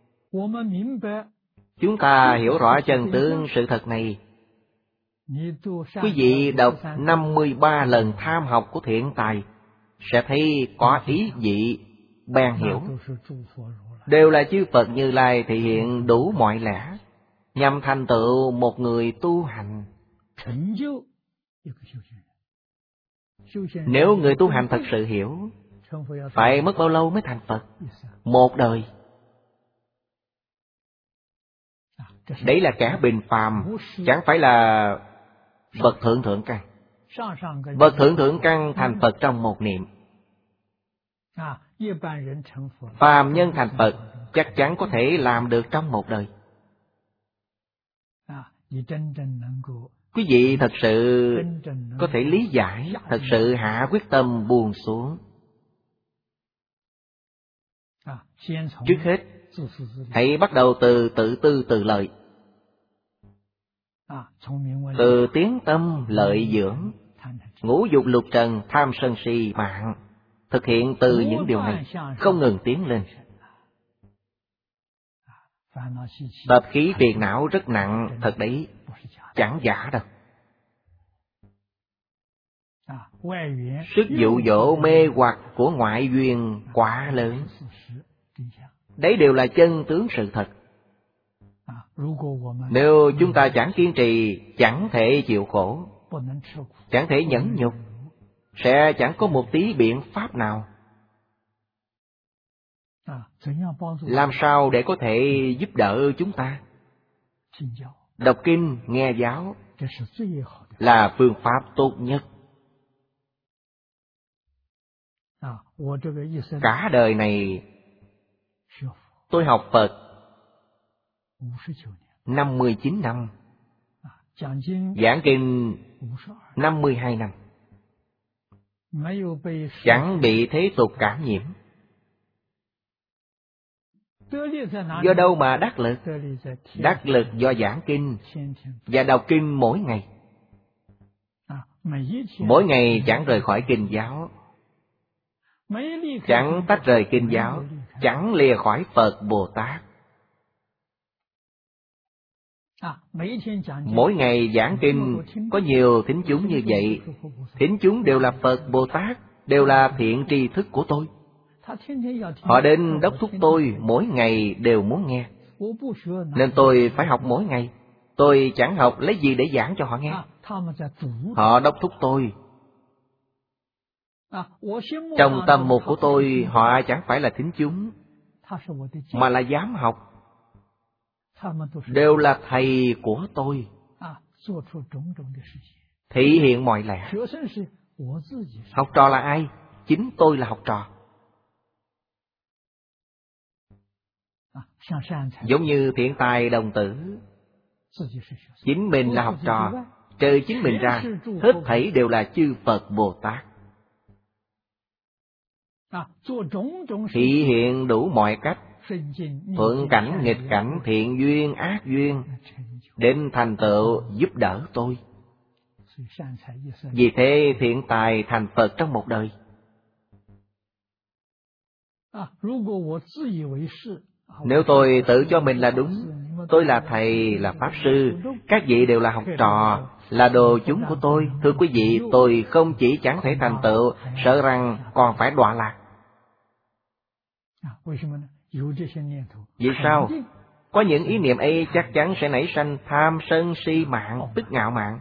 Chúng ta hiểu rõ chân tướng sự thật này. Quý vị đọc năm mươi ba lần tham học của Thiện Tài sẽ thấy có ý vị bèn hiểu. Đều là chư Phật Như Lai thị hiện đủ mọi lẽ, nhằm thành tựu một người tu hành. Nếu người tu hành thật sự hiểu, phải mất bao lâu mới thành Phật? Một đời. Đấy là kẻ bình phàm, chẳng phải là bậc thượng thượng căn. Bậc thượng thượng căn thành Phật trong một niệm. Phàm nhân thành Phật chắc chắn có thể làm được trong một đời. Quý vị thật sự có thể lý giải, thật sự hạ quyết tâm buông xuống. Trước hết, hãy bắt đầu từ tự tư tự lợi. Từ tiếng tâm lợi dưỡng, ngũ dục lục trần tham sân si mạng. Thực hiện từ những điều này, không ngừng tiến lên. Tập khí phiền não rất nặng, thật đấy, chẳng giả đâu. Sức dụ dỗ mê hoặc của ngoại duyên quá lớn. Đấy đều là chân tướng sự thật. Nếu chúng ta chẳng kiên trì, chẳng thể chịu khổ, chẳng thể nhẫn nhục, sẽ chẳng có một tí biện pháp nào. Làm sao để có thể giúp đỡ chúng ta? Đọc kinh, nghe giáo là phương pháp tốt nhất. Cả đời này tôi học Phật năm mươi chín năm, giảng kinh năm mươi hai năm, chẳng bị thế tục cảm nhiễm. Do đâu mà đắc lực? Đắc lực do giảng kinh và đọc kinh mỗi ngày. Mỗi ngày chẳng rời khỏi kinh giáo, chẳng tách rời kinh giáo, chẳng lìa khỏi Phật Bồ Tát. Mỗi ngày giảng kinh có nhiều thính chúng như vậy. Thính chúng đều là Phật Bồ Tát, đều là thiện tri thức của tôi. Họ đến đốc thúc tôi mỗi ngày đều muốn nghe, nên tôi phải học mỗi ngày. Tôi chẳng học lấy gì để giảng cho họ nghe. Họ đốc thúc tôi. Trong tâm mục của tôi, họ chẳng phải là thính chúng, mà là giám học. Đều là thầy của tôi, thị hiện mọi lẽ. Học trò là ai? Chính tôi là học trò. Giống như thiện tài đồng tử, chính mình là học trò, trừ chính mình ra, hết thảy đều là chư Phật Bồ Tát. Thị hiện đủ mọi cách, thuận cảnh, nghịch cảnh, thiện duyên, ác duyên, đến thành tựu giúp đỡ tôi. Vì thế thiện tài thành Phật trong một đời. Nếu tôi tự cho mình là đúng, tôi là thầy, là pháp sư, các vị đều là học trò, là đồ chúng của tôi. Thưa quý vị, tôi không chỉ chẳng thể thành tựu, sợ rằng còn phải đọa lạc. Vì sao? Có những ý niệm ấy chắc chắn sẽ nảy sanh tham sân si mạng, tức ngạo mạn.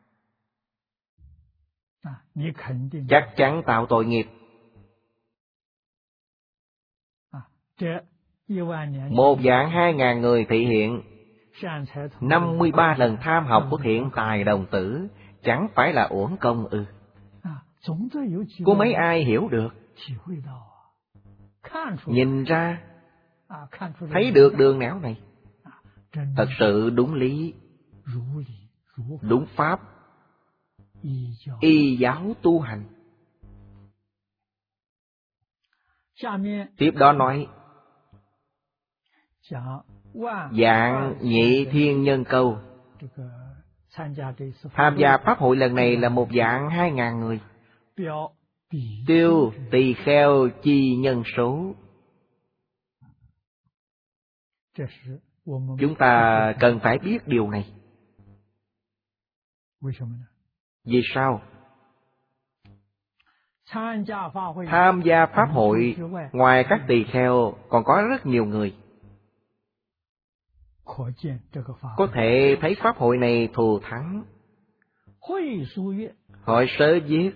Chắc chắn tạo tội nghiệp. Một vạn hai ngàn người thị hiện năm mươi ba lần tham học của thiện tài đồng tử, chẳng phải là uổng công ư? Có mấy ai hiểu được, nhìn ra, thấy được đường nẻo này? Thật sự đúng lý, đúng pháp, y giáo tu hành. Tiếp đó nói Dạng Nhị Thiên Nhân Câu. Tham gia pháp hội lần này là một vạn hai ngàn người, tiêu tỳ kheo chi nhân số. Chúng ta cần phải biết điều này. Vì sao? Tham gia pháp hội, ngoài các tỳ kheo còn có rất nhiều người. Có thể thấy pháp hội này thù thắng. Hội sớ viết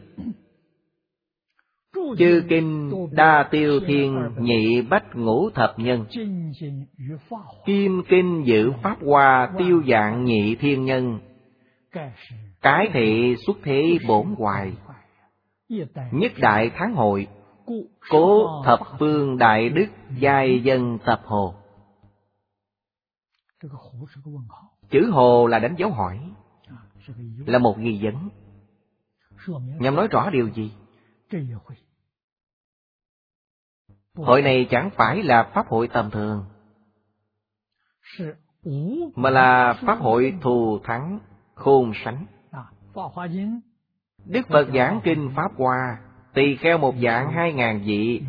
chư kinh đa tiêu thiên nhị bách ngũ thập nhân, kim kinh dự pháp hoa tiêu dạng nhị thiên nhân, cái thị xuất thế bổn hoài, nhất đại tháng hội, cố thập phương đại đức giai dân tập hồ. Chữ hồ là đánh dấu hỏi, là một nghi vấn, nhằm nói rõ điều gì? Hội này chẳng phải là pháp hội tầm thường, mà là pháp hội thù thắng khôn sánh. Đức Phật giảng kinh Pháp Hoa, tỳ kheo một dạng hai ngàn vị.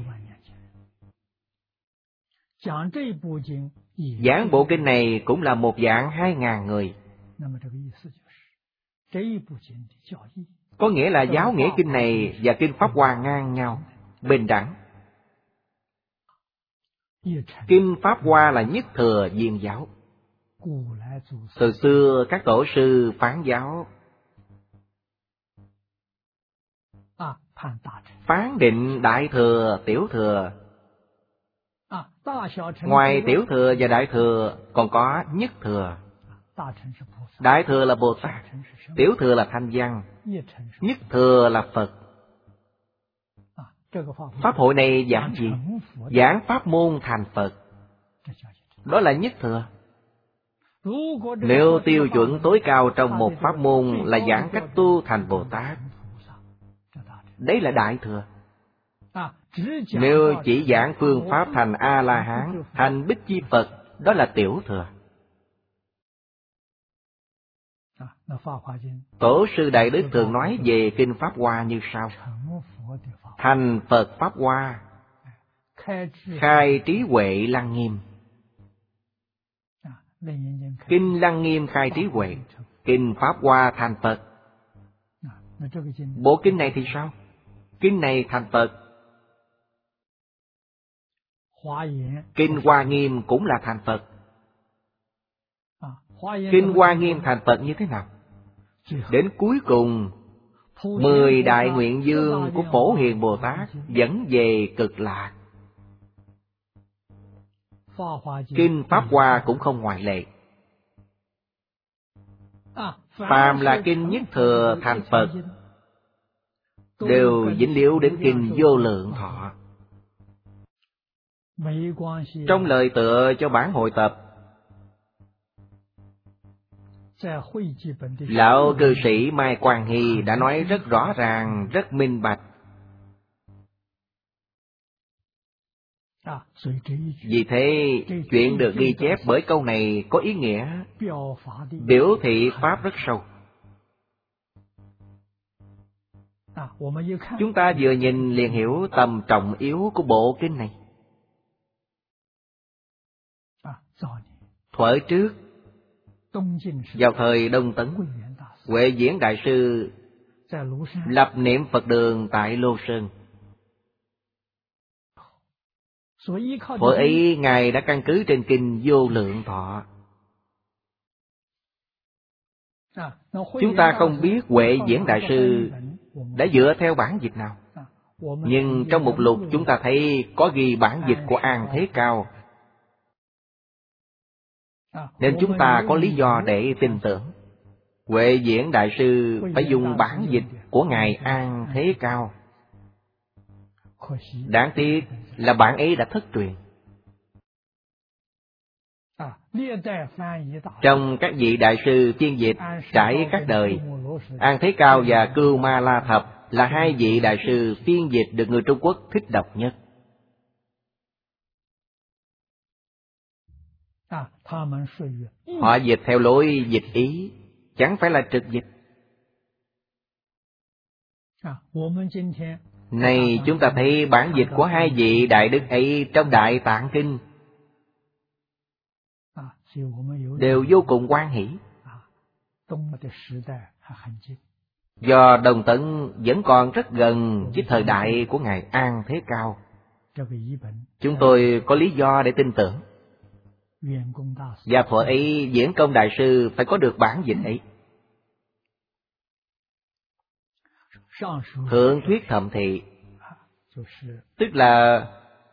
Giảng bộ kinh này cũng là một dạng hai ngàn người. Có nghĩa là giáo nghĩa kinh này và kinh Pháp Hoa ngang nhau, bình đẳng. Kinh Pháp Hoa là nhất thừa viên giáo. Từ xưa các tổ sư phán giáo, phán định đại thừa, tiểu thừa. Ngoài tiểu thừa và đại thừa còn có nhất thừa. Đại thừa là Bồ Tát, tiểu thừa là Thanh Văn, nhất thừa là Phật. Pháp hội này giảng gì? Giảng pháp môn thành Phật. Đó là nhất thừa. Nếu tiêu chuẩn tối cao trong một pháp môn là giảng cách tu thành Bồ Tát, đấy là đại thừa. Nếu chỉ giảng phương pháp thành A-la-hán, thành Bích Chi Phật, đó là tiểu thừa. Tổ sư Đại Đức thường nói về kinh Pháp Hoa như sau: thành Phật Pháp Hoa, khai trí huệ Lăng Nghiêm. Kinh Lăng Nghiêm khai trí huệ, kinh Pháp Hoa thành Phật. Bộ kinh này thì sao? Kinh này thành Phật. Kinh Hoa Nghiêm cũng là thành Phật. Kinh Hoa Nghiêm thành Phật như thế nào? Đến cuối cùng, mười đại nguyện dương của Phổ Hiền Bồ Tát dẫn về Cực Lạc. Kinh Pháp Hoa cũng không ngoại lệ. Phàm là kinh nhất thừa thành Phật đều dính líu đến kinh Vô Lượng Thọ. Trong lời tựa cho bản hội tập, lão cư sĩ Mai Quang Hy đã nói rất rõ ràng, rất minh bạch. Vì thế, chuyện được ghi chép bởi câu này có ý nghĩa biểu thị pháp rất sâu. Chúng ta vừa nhìn liền hiểu tầm trọng yếu của bộ kinh này. Thuở trước, vào thời Đông Tấn, Huệ Diễn Đại Sư lập niệm Phật đường tại Lô Sơn. Thuở ấy Ngài đã căn cứ trên kinh Vô Lượng Thọ. Chúng ta không biết Huệ Diễn Đại Sư đã dựa theo bản dịch nào, nhưng trong mục lục chúng ta thấy có ghi bản dịch của An Thế Cao, nên chúng ta có lý do để tin tưởng Huệ Diễn Đại Sư phải dùng bản dịch của Ngài An Thế Cao. Đáng tiếc là bản ấy đã thất truyền. Trong các vị đại sư phiên dịch trải các đời, An Thế Cao và Cưu Ma La Thập là hai vị đại sư phiên dịch được người Trung Quốc thích đọc nhất. Họ dịch theo lối dịch ý, chẳng phải là trực dịch. Này chúng ta thấy bản dịch của hai vị đại đức ấy trong Đại Tạng Kinh đều vô cùng hoan hỷ. Do Đồng Tấn vẫn còn rất gần với thời đại của Ngài An Thế Cao, chúng tôi có lý do để tin tưởng. Và thuở ấy Diễn Công Đại Sư phải có được bản dịch ấy. Thượng Thuyết Thậm Thị, tức là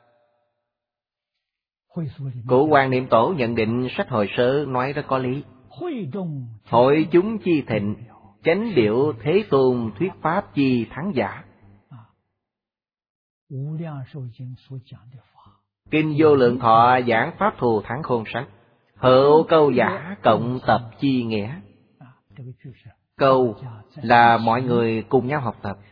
Cụ Hoàng Niệm Tổ nhận định sách Hồi Sơ nói rất có lý. Hội chúng chi thịnh, chánh điệu Thế Tôn thuyết pháp chi thắng giả. Kinh Vô Lượng Thọ giảng pháp thù thắng khôn sánh. Hữu câu giả cộng tập chi nghĩa. Câu là mọi người cùng nhau học tập,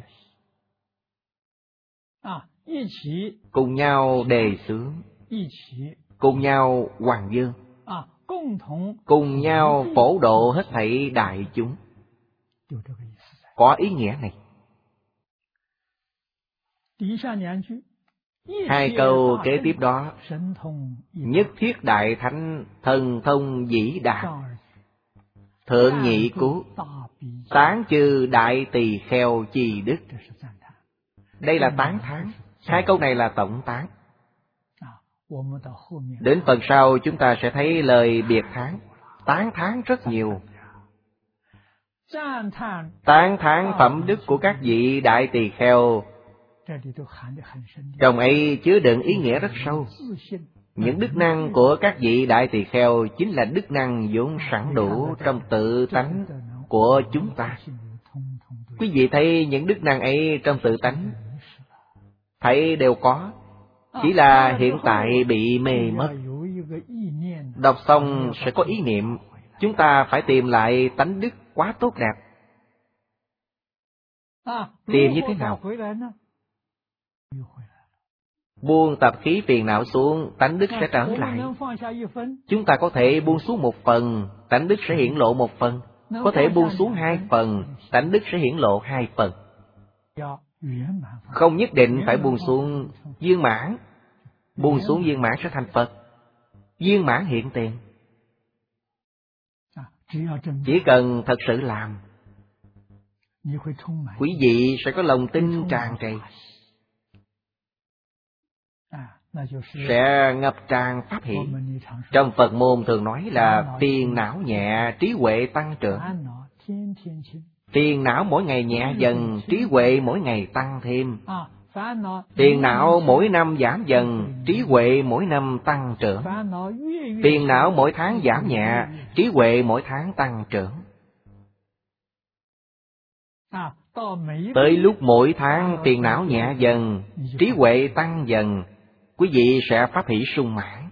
cùng nhau đề xướng, cùng nhau hoằng dương, cùng nhau phổ độ hết thảy đại chúng. Có ý nghĩa này. Hai câu kế tiếp đó, nhất thiết đại thánh thần thông vĩ đại, thượng nhị cú tán chư đại tỳ kheo chi đức. Đây là tán thán. Hai câu này là tổng tán. Đến phần sau chúng ta sẽ thấy lời biệt thán, tán thán rất nhiều. Tán thán phẩm đức của các vị đại tỳ kheo, trong ấy chứa đựng ý nghĩa rất sâu. Những đức năng của các vị đại tỳ kheo chính là đức năng vốn sẵn đủ trong tự tánh của chúng ta. Quý vị thấy những đức năng ấy trong tự tánh, thấy đều có, chỉ là hiện tại bị mê mất. Đọc xong sẽ có ý niệm, chúng ta phải tìm lại tánh đức quá tốt đẹp. Tìm như thế nào? Buông tập khí phiền não xuống, tánh đức sẽ trở lại. Chúng ta có thể buông xuống một phần, tánh đức sẽ hiển lộ một phần. Có thể buông xuống hai phần, tánh đức sẽ hiển lộ hai phần. Không nhất định phải buông xuống viên mãn. Buông xuống viên mãn sẽ thành Phật. Viên mãn hiện tiền. Chỉ cần thật sự làm, quý vị sẽ có lòng tin tràn trề, sẽ ngập tràn pháp hiển. Trong Phật môn thường nói là phiền não nhẹ, trí huệ tăng trưởng. Phiền não mỗi ngày nhẹ dần, trí huệ mỗi ngày tăng thêm. Phiền não mỗi năm giảm dần, trí huệ mỗi năm tăng trưởng. Phiền não mỗi tháng giảm nhẹ, trí huệ mỗi tháng tăng trưởng. Tới lúc mỗi tháng phiền não nhẹ dần, trí huệ tăng dần, quý vị sẽ pháp hỷ sung mãn.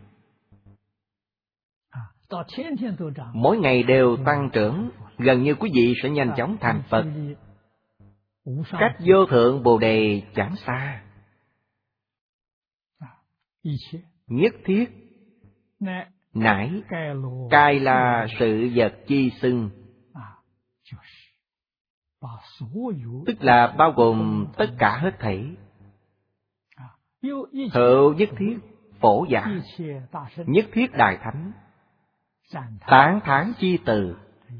Mỗi ngày đều tăng trưởng, gần như quý vị sẽ nhanh chóng thành Phật. Cách vô thượng Bồ Đề chẳng xa. Nhất thiết nải cai là sự vật chi xưng, tức là bao gồm tất cả hết thảy. Hữu nhất thiết phổ giả, nhất thiết đại thánh, tán thán chi từ.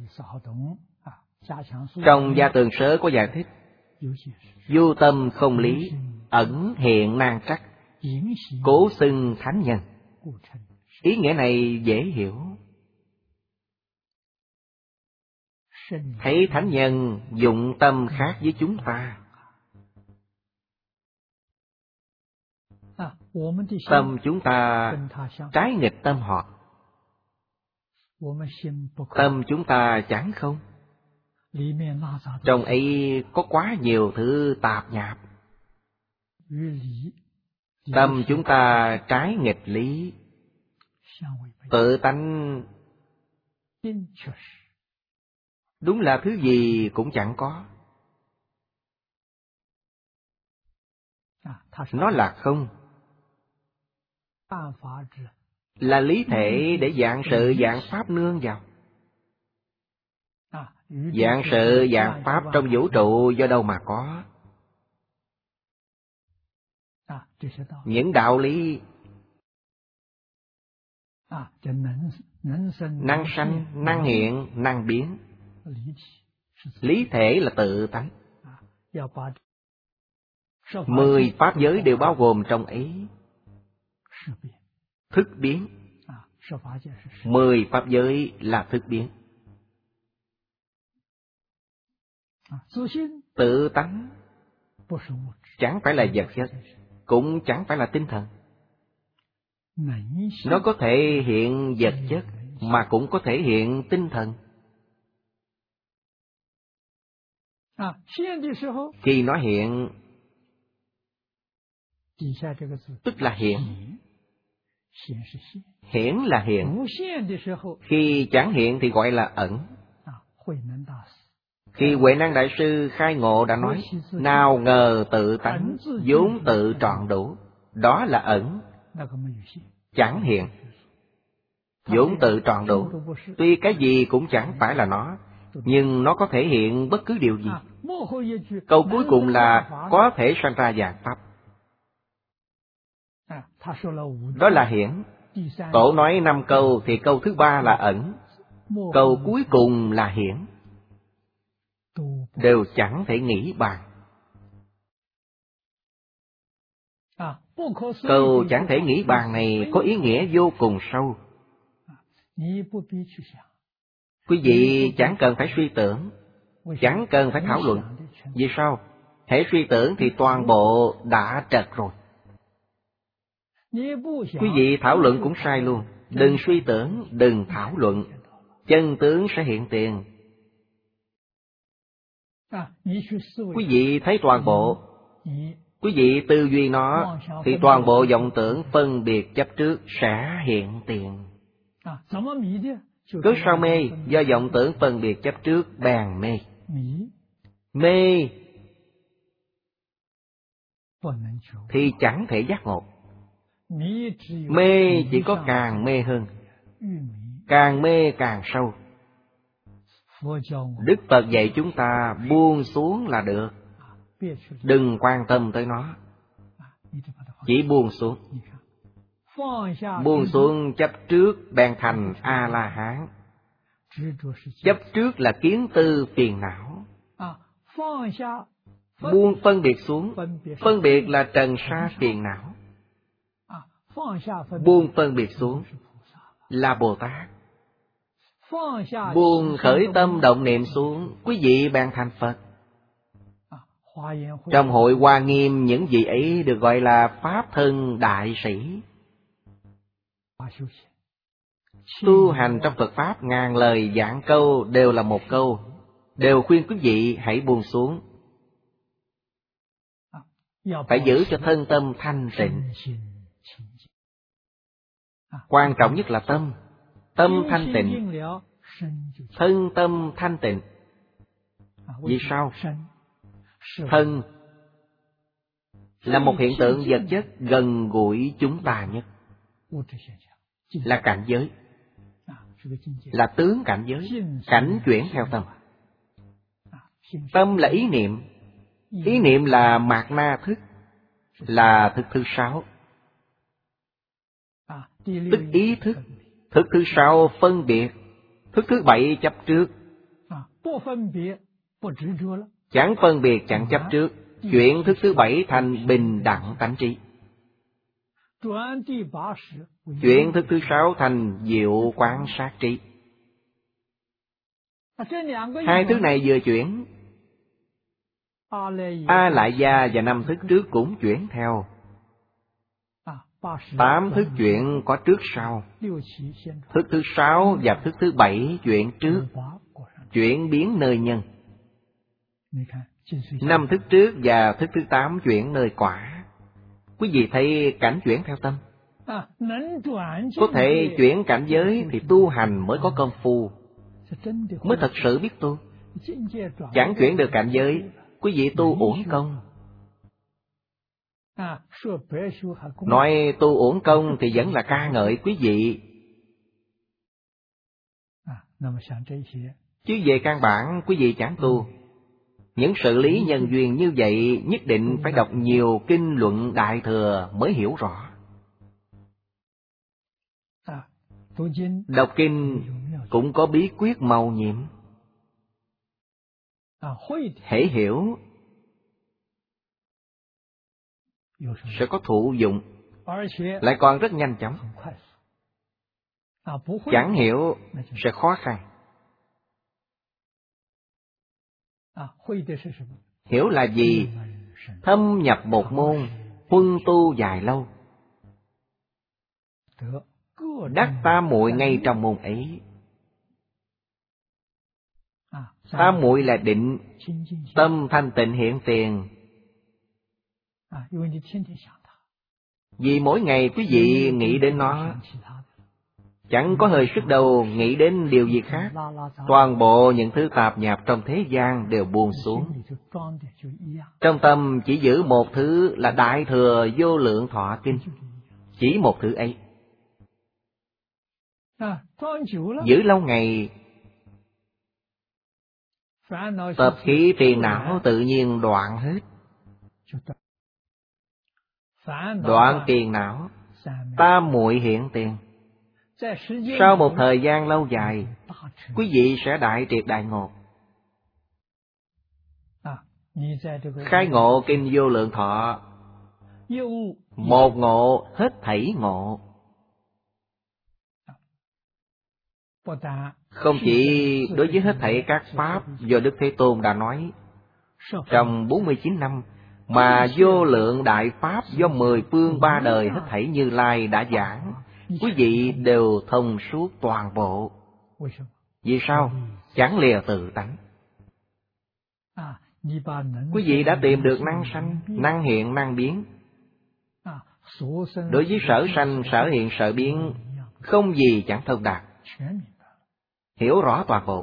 Trong Gia Tường Sớ có giải thích: vô tâm không lý, ẩn hiện nan trắc, cố xưng thánh nhân. Ý nghĩa này dễ hiểu. Thấy thánh nhân dụng tâm khác với chúng ta. Tâm chúng ta trái nghịch tâm họ. Tâm chúng ta chẳng không. Trong ấy có quá nhiều thứ tạp nhạp. Tâm chúng ta trái nghịch lý, tự tánh đúng là thứ gì cũng chẳng có. Nó là không, là lý thể để dạng sự dạng pháp nương vào. Dạng sự dạng pháp trong vũ trụ do đâu mà có? Những đạo lý năng sanh, năng hiện, năng biến. Lý thể là tự tánh. Mười pháp giới đều bao gồm trong ấy. Thức biến. Mười pháp giới là thức biến. Tự tánh chẳng phải là vật chất, cũng chẳng phải là tinh thần. Nó có thể hiện vật chất, mà cũng có thể hiện tinh thần. Khi nó hiện, tức là hiện. Hiển là hiện. Khi chẳng hiện thì gọi là ẩn. Khi Huệ Năng Đại Sư khai ngộ đã nói, nào ngờ tự tánh, vốn tự trọn đủ. Đó là ẩn, chẳng hiện. Vốn tự trọn đủ. Tuy cái gì cũng chẳng phải là nó, nhưng nó có thể hiện bất cứ điều gì. Câu cuối cùng là có thể sanh ra vạn pháp. Đó là hiển. Tổ nói năm câu thì câu thứ ba là ẩn, câu cuối cùng là hiển. Đều chẳng thể nghĩ bàn. Câu chẳng thể nghĩ bàn này có ý nghĩa vô cùng sâu. Quý vị chẳng cần phải suy tưởng, chẳng cần phải thảo luận. Vì sao? Hễ suy tưởng thì toàn bộ đã trật rồi. Quý vị thảo luận cũng sai luôn. Đừng suy tưởng, đừng thảo luận, chân tướng sẽ hiện tiền. Quý vị thấy toàn bộ, quý vị tư duy nó, thì toàn bộ vọng tưởng phân biệt chấp trước sẽ hiện tiền. Cớ sao mê? Do vọng tưởng phân biệt chấp trước bèn mê. Mê thì chẳng thể giác ngộ. Mê chỉ có càng mê hơn, càng mê càng sâu. Đức Phật dạy chúng ta buông xuống là được. Đừng quan tâm tới nó, chỉ buông xuống. Buông xuống chấp trước bèn thành A-la-hán. Chấp trước là kiến tư phiền não. Buông phân biệt xuống. Phân biệt là trần sa phiền não. Buông phân biệt xuống là Bồ Tát. Buông khởi tâm động niệm xuống, quý vị bèn thành Phật. Trong hội Hoa Nghiêm, những vị ấy được gọi là Pháp thân đại sĩ. Tu hành trong Phật Pháp, ngàn lời vạn câu đều là một câu, đều khuyên quý vị hãy buông xuống. Phải giữ cho thân tâm thanh tịnh. Quan trọng nhất là tâm. Tâm thanh tịnh, thân tâm thanh tịnh. Vì sao? Thân là một hiện tượng vật chất gần gũi chúng ta nhất. Là cảnh giới, là tướng cảnh giới, cảnh chuyển theo tâm. Tâm là ý niệm. Ý niệm là mạt na thức, là thức thứ sáu. Tức ý thức. Thức thứ sáu phân biệt. Thức thứ bảy chấp trước. Chẳng phân biệt chẳng chấp trước, chuyển thức thứ bảy thành bình đẳng tánh trí. Chuyển thức thứ sáu thành diệu quán sát trí. Hai thứ này vừa chuyển, A Lại Gia và năm thức trước cũng chuyển theo. Tám thức chuyển có trước sau. Thức thứ sáu và thức thứ bảy chuyển trước, chuyển biến nơi nhân. Năm thức trước và thức thứ tám chuyển nơi quả. Quý vị thấy cảnh chuyển theo tâm. Có thể chuyển cảnh giới thì tu hành mới có công phu, mới thật sự biết tu. Chẳng chuyển được cảnh giới, quý vị tu uổng công. Nói tu uổng công thì vẫn là ca ngợi quý vị. Chứ về căn bản quý vị chẳng tu. Những sự lý nhân duyên như vậy nhất định phải đọc nhiều kinh luận Đại Thừa mới hiểu rõ. Đọc kinh cũng có bí quyết màu nhiệm. Hễ hiểu sẽ có thụ dụng, lại còn rất nhanh chóng. Chẳng hiểu sẽ khó khăn. Hiểu là gì? Thâm nhập một môn, huân tu dài lâu, đắc tam muội ngay trong môn ấy. Tam muội là định, tâm thanh tịnh hiện tiền. Vì mỗi ngày quý vị nghĩ đến nó, chẳng có hơi sức đâu nghĩ đến điều gì khác. Toàn bộ những thứ tạp nhạp trong thế gian đều buông xuống. Trong tâm chỉ giữ một thứ là Đại Thừa Vô Lượng Thọ Kinh. Chỉ một thứ ấy. Giữ lâu ngày, tập khí phiền não tự nhiên đoạn hết. Đoạn phiền não, tam muội hiện tiền. Sau một thời gian lâu dài, quý vị sẽ đại triệt đại ngộ. Khai ngộ Kinh Vô Lượng Thọ, một ngộ hết thảy ngộ. Không chỉ đối với hết thảy các pháp do Đức Thế Tôn đã nói trong bốn mươi chín năm, mà vô lượng đại pháp do mười phương ba đời hết thảy Như Lai đã giảng, quý vị đều thông suốt toàn bộ. Vì sao? Chẳng lìa tự tánh. Quý vị đã tìm được năng sanh, năng hiện, năng biến. Đối với sở sanh, sở hiện, sở biến, không gì chẳng thông đạt. Hiểu rõ toàn bộ.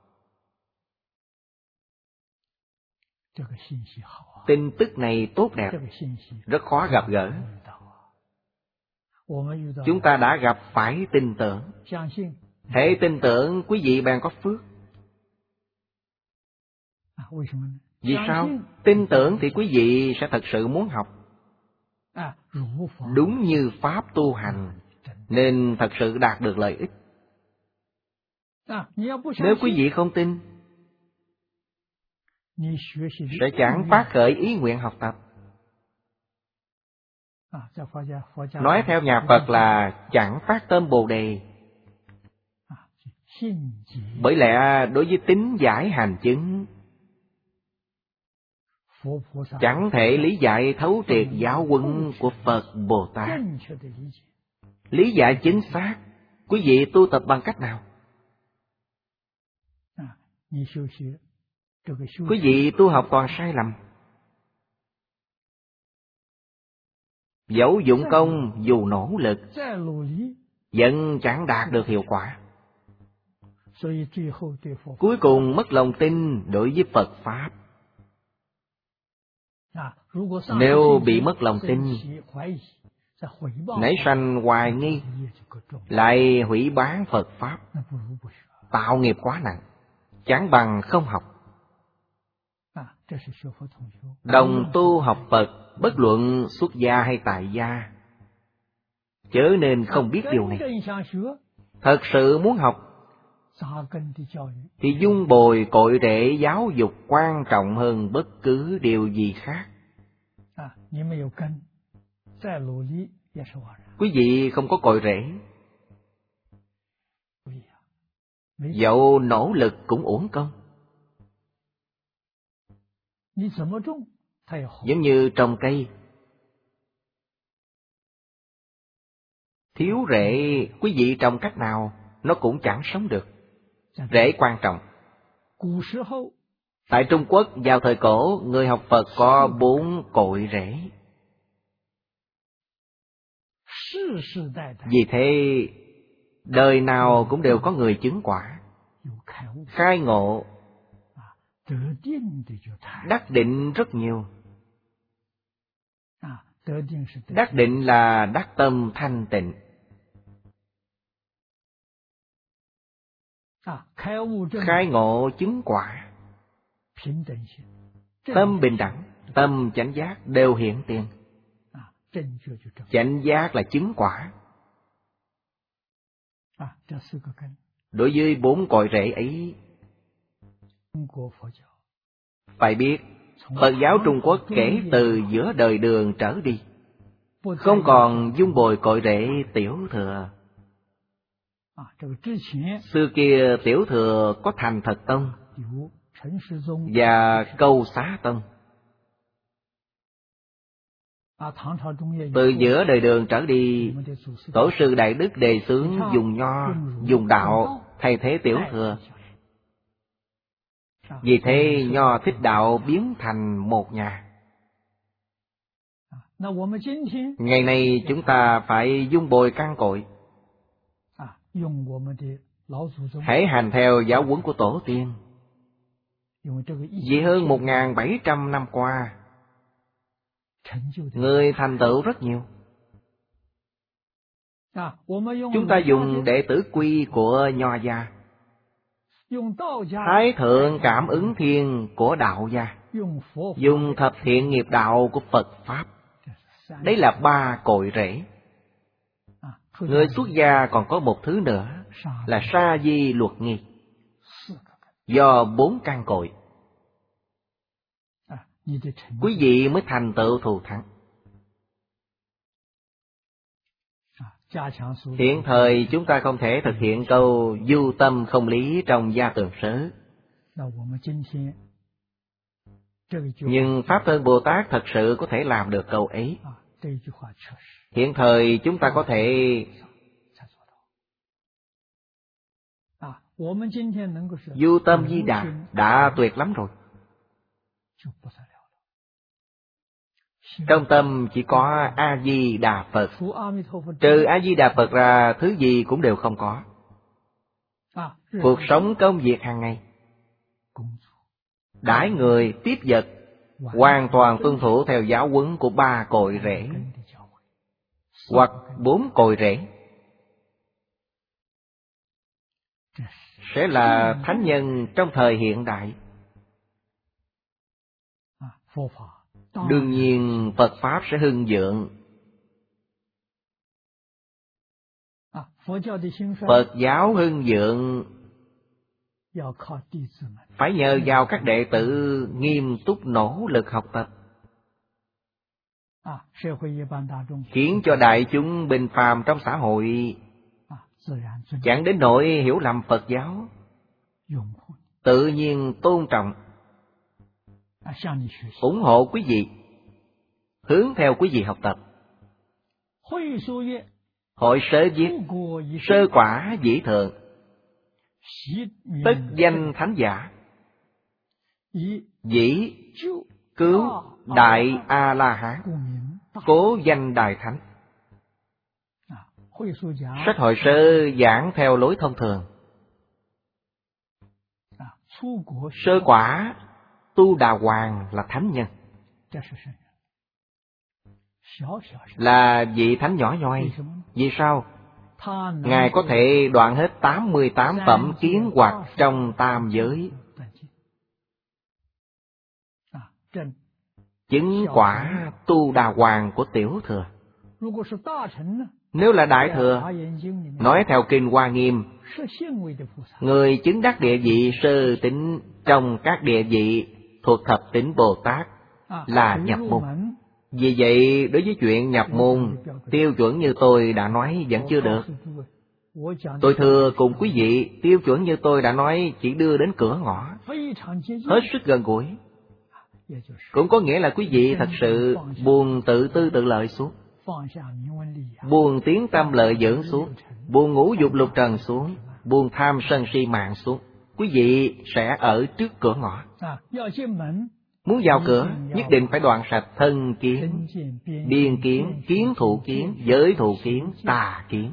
Tin tức này tốt đẹp, rất khó gặp gỡ. Chúng ta đã gặp phải tin tưởng. Hễ tin tưởng, quý vị bèn có phước. Vì sao? Tin tưởng thì quý vị sẽ thật sự muốn học. Đúng như pháp tu hành, nên thật sự đạt được lợi ích. Nếu quý vị không tin, sẽ chẳng phát khởi ý nguyện học tập. Nói theo nhà Phật là chẳng phát tâm Bồ Đề. Bởi lẽ đối với tín giải hành chứng, chẳng thể lý giải thấu triệt giáo huấn của Phật Bồ Tát. Lý giải chính xác, quý vị tu tập bằng cách nào? Quý vị tu học toàn sai lầm. Dẫu dụng công, dù nỗ lực, vẫn chẳng đạt được hiệu quả. Cuối cùng mất lòng tin đối với Phật Pháp. Nếu bị mất lòng tin, nảy sanh hoài nghi, lại hủy bán Phật Pháp, tạo nghiệp quá nặng, chẳng bằng không học. Đồng tu học Phật, bất luận xuất gia hay tại gia, chớ nên không biết điều này. Thật sự muốn học, thì dung bồi cội rễ giáo dục quan trọng hơn bất cứ điều gì khác. Quý vị không có cội rễ, dẫu nỗ lực cũng uổng công. Giống như trồng cây, thiếu rễ, quý vị trồng cách nào nó cũng chẳng sống được. Rễ quan trọng. Tại Trung Quốc vào thời cổ, người học Phật có bốn cội rễ. Vì thế đời nào cũng đều có người chứng quả, khai ngộ, đắc định rất nhiều. Đắc định là đắc tâm thanh tịnh. Khai ngộ chứng quả, tâm bình đẳng, tâm chánh giác đều hiện tiền. Chánh giác là chứng quả. Đối với bốn cội rễ ấy, phải biết Phật giáo Trung Quốc kể từ giữa đời Đường trở đi, không còn dung bồi cội rễ tiểu thừa. Xưa kia tiểu thừa có Thành Thật Tông và Câu Xá Tông. Từ giữa đời Đường trở đi, tổ sư Đại Đức đề xướng dùng nho, dùng đạo thay thế tiểu thừa. Vì thế nho thích đạo biến thành một nhà. Ngày nay chúng ta phải dung bồi căn cội, hãy hành theo giáo huấn của tổ tiên. Vì hơn một nghìn bảy trăm năm qua, người thành tựu rất nhiều. Chúng ta dùng đệ tử quy của Nho gia, Thái thượng cảm ứng thiên của Đạo gia, dùng thập thiện nghiệp đạo của Phật Pháp. Đấy là ba cội rễ. Người xuất gia còn có một thứ nữa là sa di luật nghi, do bốn căn cội. Quý vị mới thành tựu thù thắng. Hiện thời chúng ta không thể thực hiện câu du tâm không lý trong Gia Tường Sớ. Nhưng Pháp Thân Bồ Tát thật sự có thể làm được câu ấy. Hiện thời chúng ta có thể du tâm di đà đã tuyệt lắm rồi. Trong tâm chỉ có A-di-đà Phật. Trừ A-di-đà Phật ra, thứ gì cũng đều không có. Cuộc sống công việc hàng ngày, đãi người, tiếp vật, hoàn toàn tuân thủ theo giáo huấn của ba cội rễ hoặc bốn cội rễ, sẽ là thánh nhân trong thời hiện đại. Đương nhiên Phật Pháp sẽ hưng vượng. Phật giáo hưng vượng phải nhờ vào các đệ tử nghiêm túc nỗ lực học tập, khiến cho đại chúng bình phàm trong xã hội chẳng đến nỗi hiểu lầm Phật giáo, tự nhiên tôn trọng, ủng hộ quý vị, hướng theo quý vị học tập. Hội sớ viết sơ quả dĩ thượng, tất danh thánh giả, dĩ cứu đại A La Hán, cố danh đại thánh. Sách Hội Sơ giảng theo lối thông thường. Sơ quả Tu Đà Hoàng là thánh nhân, là vị thánh nhỏ nhoi. Vì sao? Ngài có thể đoạn hết tám mươi tám phẩm kiến hoặc trong tam giới, chứng quả Tu Đà Hoàng của tiểu thừa. Nếu là đại thừa, nói theo kinh Hoa Nghiêm, người chứng đắc địa vị sơ tính trong các địa vị thuộc thập tính Bồ Tát là nhập môn. Vì vậy, đối với chuyện nhập môn, tiêu chuẩn như tôi đã nói vẫn chưa được. Tôi thưa cùng quý vị, tiêu chuẩn như tôi đã nói chỉ đưa đến cửa ngõ, hết sức gần gũi. Cũng có nghĩa là quý vị thật sự buông tự tư tự lợi xuống, buông tiếng tâm lợi dưỡng xuống, buông ngũ dục lục trần xuống, buông tham sân si mạng xuống, quý vị sẽ ở trước cửa ngõ. Muốn vào cửa, nhất định phải đoạn sạch thân kiến, biên kiến, kiến thụ kiến, giới thụ kiến, tà kiến.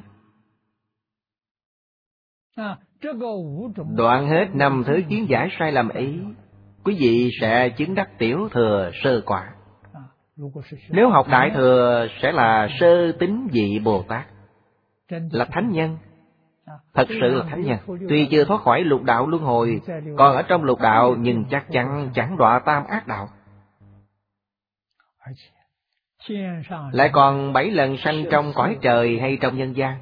Đoạn hết năm thứ kiến giải sai lầm ấy, quý vị sẽ chứng đắc tiểu thừa sơ quả. Nếu học đại thừa sẽ là sơ tính vị Bồ Tát, là thánh nhân. Thật sự là thánh nhân. Tuy chưa thoát khỏi lục đạo luân hồi, còn ở trong lục đạo, nhưng chắc chắn chẳng đọa tam ác đạo. Lại còn bảy lần sanh trong cõi trời hay trong nhân gian.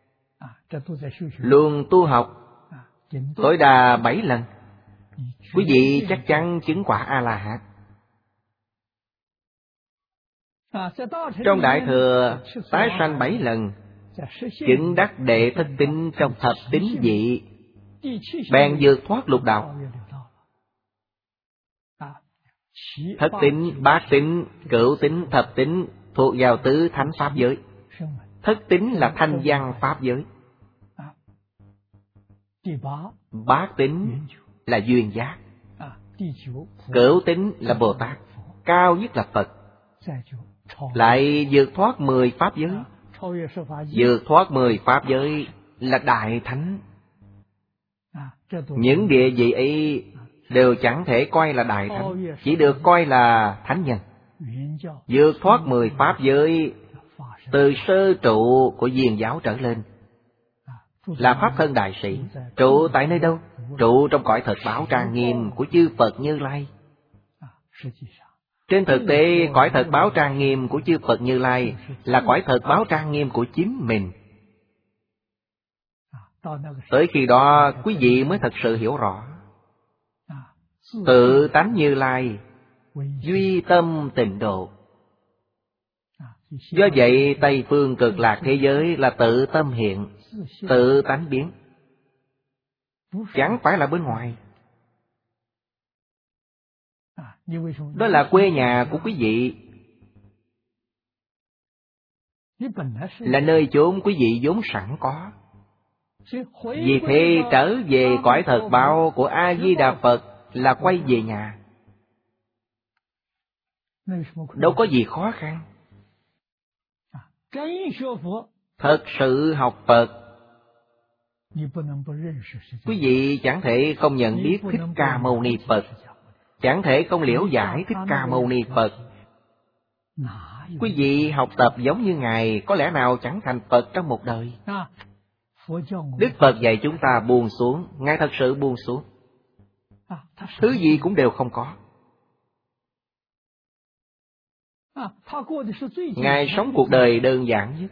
Luôn tu học tối đa bảy lần, quý vị chắc chắn chứng quả A-la-hán. Trong đại thừa tái sanh bảy lần, chứng đắc đệ thất tính trong thập tính vị, bèn vượt thoát lục đạo. Thất tính, bát tính, cửu tính, thập tính thuộc vào tứ thánh pháp giới. Thất tính là thanh văn pháp giới, bát tính là duyên giác, cửu tính là Bồ Tát, cao nhất là Phật, lại vượt thoát mười pháp giới. Vượt thoát mười pháp giới là đại thánh. Những địa vị ấy đều chẳng thể coi là đại thánh, chỉ được coi là thánh nhân. Vượt thoát mười pháp giới, từ sơ trụ của Viên giáo trở lên, là pháp thân đại sĩ. Trụ tại nơi đâu? Trụ trong cõi thật báo trang nghiêm của chư Phật Như Lai. Trên thực tế, cõi thật báo trang nghiêm của chư Phật Như Lai là cõi thật báo trang nghiêm của chính mình. Tới khi đó, quý vị mới thật sự hiểu rõ. Tự tánh Như Lai, duy tâm tịnh độ. Do vậy, Tây phương cực lạc thế giới là tự tâm hiện, tự tánh biến, chẳng phải là bên ngoài. Đó là quê nhà của quý vị, là nơi chốn quý vị vốn sẵn có. Vì thế trở về cõi thật báo của A-di-đà Phật là quay về nhà. Đâu có gì khó khăn. Thật sự học Phật, quý vị chẳng thể không nhận biết Thích Ca Mâu Ni Phật, chẳng thể không liễu giải Thích Ca Mâu Ni Phật. Quý vị học tập giống như Ngài, có lẽ nào chẳng thành Phật trong một đời. Đức Phật dạy chúng ta buông xuống, Ngài thật sự buông xuống. Thứ gì cũng đều không có. Ngài sống cuộc đời đơn giản nhất.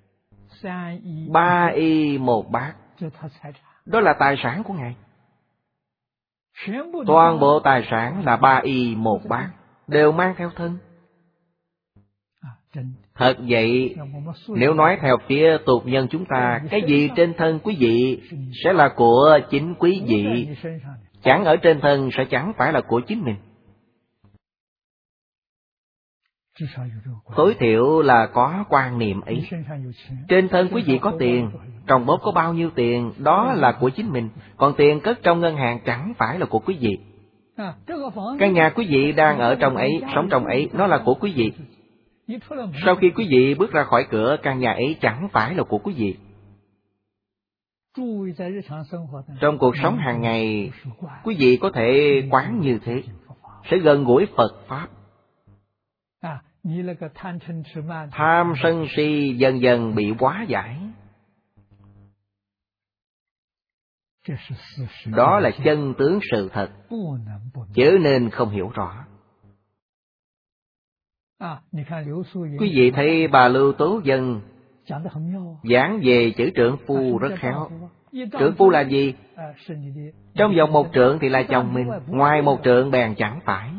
Ba y một bát, đó là tài sản của Ngài. Toàn bộ tài sản là ba y một bát, đều mang theo thân. Thật vậy, nếu nói theo phía tục nhân chúng ta, cái gì trên thân quý vị sẽ là của chính quý vị, chẳng ở trên thân sẽ chẳng phải là của chính mình. Tối thiểu là có quan niệm ấy. Trên thân quý vị có tiền, trong bóp có bao nhiêu tiền, đó là của chính mình. Còn tiền cất trong ngân hàng chẳng phải là của quý vị. Căn nhà quý vị đang ở trong ấy, sống trong ấy, nó là của quý vị. Sau khi quý vị bước ra khỏi cửa, căn nhà ấy chẳng phải là của quý vị. Trong cuộc sống hàng ngày, quý vị có thể quán như thế, sẽ gần gũi Phật Pháp. Tham sân si dần dần bị hóa giải. Đó là chân tướng sự thật, chớ nên không hiểu rõ. Quý vị thấy bà Lưu Tố Dân giảng về chữ trượng phu rất khéo. Trượng phu là gì? Trong vòng một trượng thì là chồng mình, ngoài một trượng bèn chẳng phải.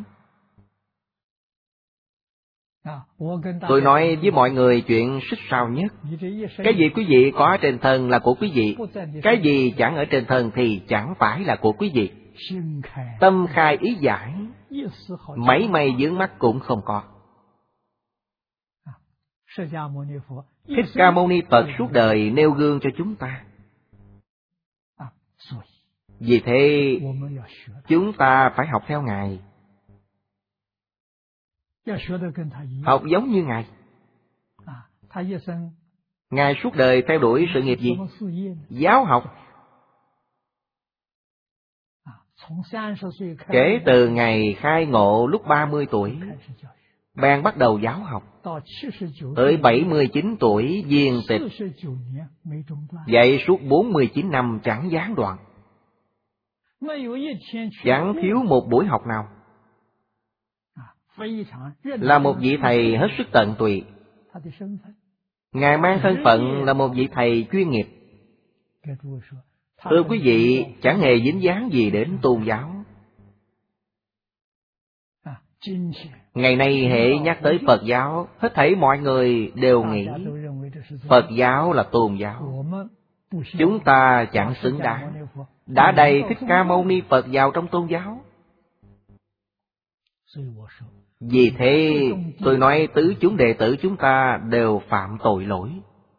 Tôi nói với mọi người chuyện xích sao nhất. Cái gì quý vị có trên thân là của quý vị, cái gì chẳng ở trên thân thì chẳng phải là của quý vị. Tâm khai ý giải, mấy may vướng mắc cũng không có. Thích Ca Mâu Ni Phật suốt đời nêu gương cho chúng ta. Vì thế chúng ta phải học theo Ngài, học giống như Ngài. Ngài suốt đời theo đuổi sự nghiệp gì? Giáo học. Kể từ ngày khai ngộ lúc ba mươi tuổi, bèn bắt đầu giáo học. Tới bảy mươi chín tuổi viên tịch, dạy suốt bốn mươi chín năm chẳng gián đoạn. Chẳng thiếu một buổi học nào. Là một vị thầy hết sức tận tụy. Ngài mang thân phận là một vị thầy chuyên nghiệp. Thưa quý vị, chẳng hề dính dáng gì đến tôn giáo. Ngày nay hệ nhắc tới Phật giáo, hết thảy mọi người đều nghĩ Phật giáo là tôn giáo. Chúng ta chẳng xứng đáng. Đã đầy Thích Ca Mâu Ni Phật vào trong tôn giáo. Vì thế tôi nói tứ chúng đệ tử chúng ta đều phạm tội lỗi.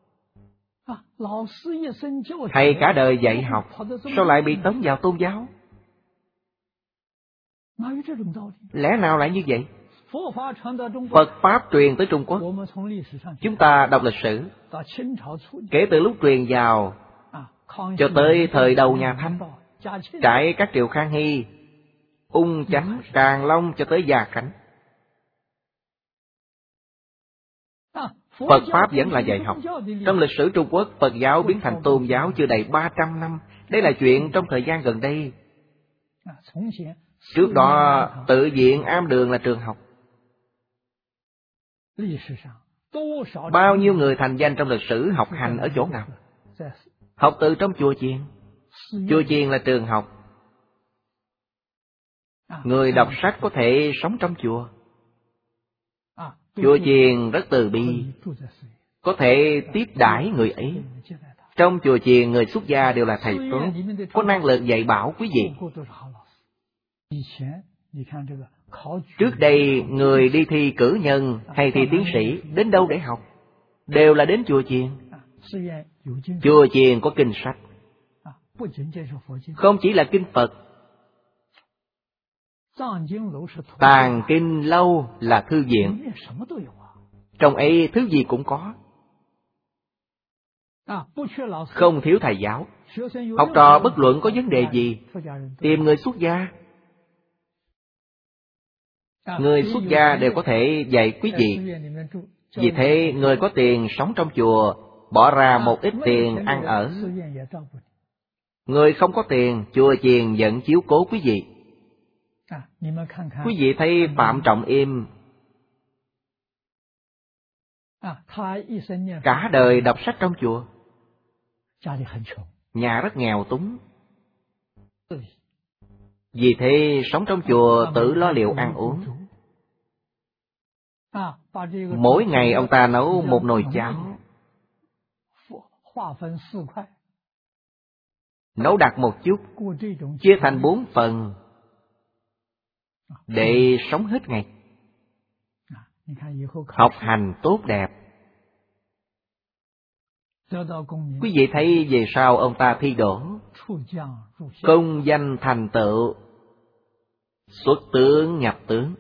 Thầy cả đời dạy học, sao lại bị tống vào tôn giáo? Lẽ nào lại như vậy? Phật Pháp truyền tới Trung Quốc. Chúng ta đọc lịch sử, kể từ lúc truyền vào cho tới thời đầu nhà Thanh, trải các triều Khang Hy, Ung Chánh, Càn Long cho tới Gia Khánh, Phật Pháp vẫn là dạy học. Trong lịch sử Trung Quốc, Phật giáo biến thành tôn giáo chưa đầy ba trăm năm. Đây là chuyện trong thời gian gần đây. Trước đó, tự viện Am Đường là trường học. Bao nhiêu người thành danh trong lịch sử học hành ở chỗ nào? Học từ trong chùa chiền. Chùa chiền là trường học. Người đọc sách có thể sống trong chùa. Chùa chiền rất từ bi, có thể tiếp đãi người ấy. Trong chùa chiền, người xuất gia đều là thầy tốt, có năng lực dạy bảo quý vị. Trước đây, người đi thi cử nhân hay thi tiến sĩ, đến đâu để học? Đều là đến chùa chiền. Chùa chiền có kinh sách, không chỉ là kinh Phật. Tàng kinh lâu là thư viện, trong ấy thứ gì cũng có, không thiếu thầy giáo. Học trò bất luận có vấn đề gì, tìm người xuất gia. Người xuất gia đều có thể dạy quý vị. Vì thế, người có tiền sống trong chùa, bỏ ra một ít tiền ăn ở. Người không có tiền, chùa chiền vẫn chiếu cố quý vị. Quý vị thấy Phạm Trọng Im cả đời đọc sách trong chùa, nhà rất nghèo túng. Vì thế sống trong chùa tự lo liệu ăn uống. Mỗi ngày ông ta nấu một nồi cháo, nấu đặc một chút, chia thành bốn phần để sống hết ngày. Học hành tốt đẹp. Quý vị thấy về sau ông ta thi đỗ, công danh thành tựu, xuất tướng nhập tướng.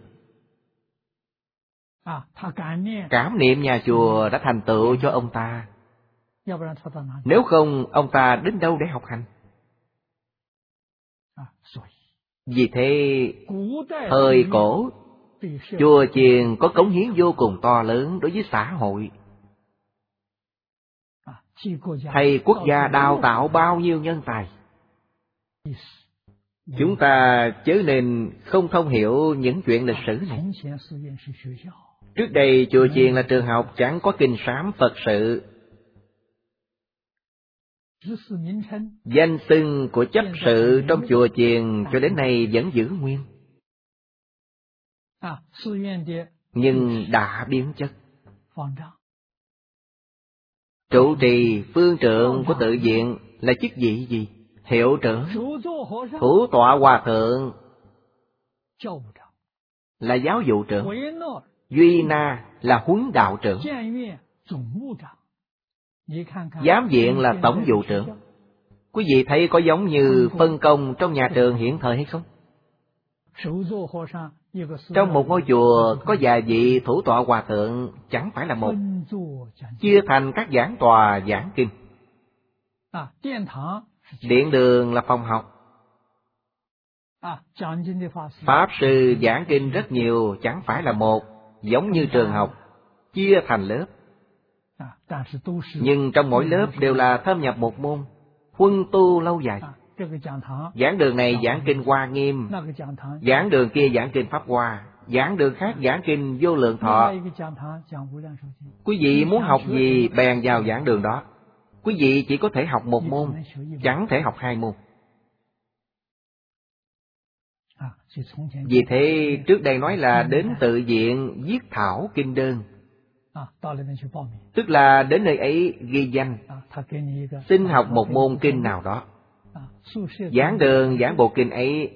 Cảm niệm nhà chùa đã thành tựu cho ông ta. Nếu không, ông ta đến đâu để học hành? Vì thế, thời cổ, chùa chiền có cống hiến vô cùng to lớn đối với xã hội. Thầy quốc gia đào tạo bao nhiêu nhân tài. Chúng ta chớ nên không thông hiểu những chuyện lịch sử này. Trước đây chùa chiền là trường học, chẳng có kinh sám Phật sự. Danh xưng của chấp sự trong chùa chiền cho đến nay vẫn giữ nguyên, nhưng đã biến chất. Trụ trì phương trượng của tự viện là chức vị gì? Hiệu trưởng. Thủ tọa hòa thượng là giáo vụ trưởng. Duy na là huấn đạo trưởng. Giám viện là tổng vụ trưởng. Quý vị thấy có giống như phân công trong nhà trường hiện thời hay không? Trong một ngôi chùa có vài vị thủ tọa hòa thượng, chẳng phải là một, chia thành các giảng tòa giảng kinh. Điện đường là phòng học. Pháp sư giảng kinh rất nhiều, chẳng phải là một, giống như trường học, chia thành lớp. Nhưng trong mỗi lớp đều là thâm nhập một môn, huân tu lâu dài. Giảng đường này giảng kinh Hoa Nghiêm, giảng đường kia giảng kinh Pháp Hoa, giảng đường khác giảng kinh Vô Lượng Thọ. Quý vị muốn học gì bèn vào giảng đường đó. Quý vị chỉ có thể học một môn, chẳng thể học hai môn. Vì thế trước đây nói là đến tự viện viết thảo kinh đơn, tức là đến nơi ấy ghi danh, xin học một môn kinh nào đó. Giảng đường giảng bộ kinh ấy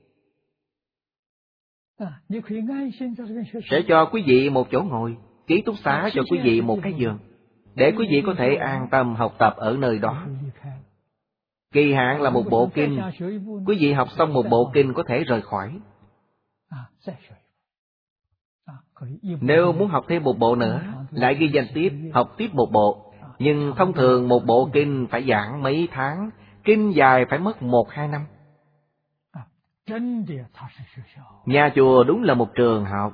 sẽ cho quý vị một chỗ ngồi, ký túc xá cho quý vị một cái giường, để quý vị có thể an tâm học tập ở nơi đó. Kỳ hạn là một bộ kinh. Quý vị học xong một bộ kinh có thể rời khỏi. Nếu muốn học thêm một bộ nữa, lại ghi danh tiếp, học tiếp một bộ. Nhưng thông thường một bộ kinh phải giảng mấy tháng, kinh dài phải mất một hai năm. Nhà chùa đúng là một trường học.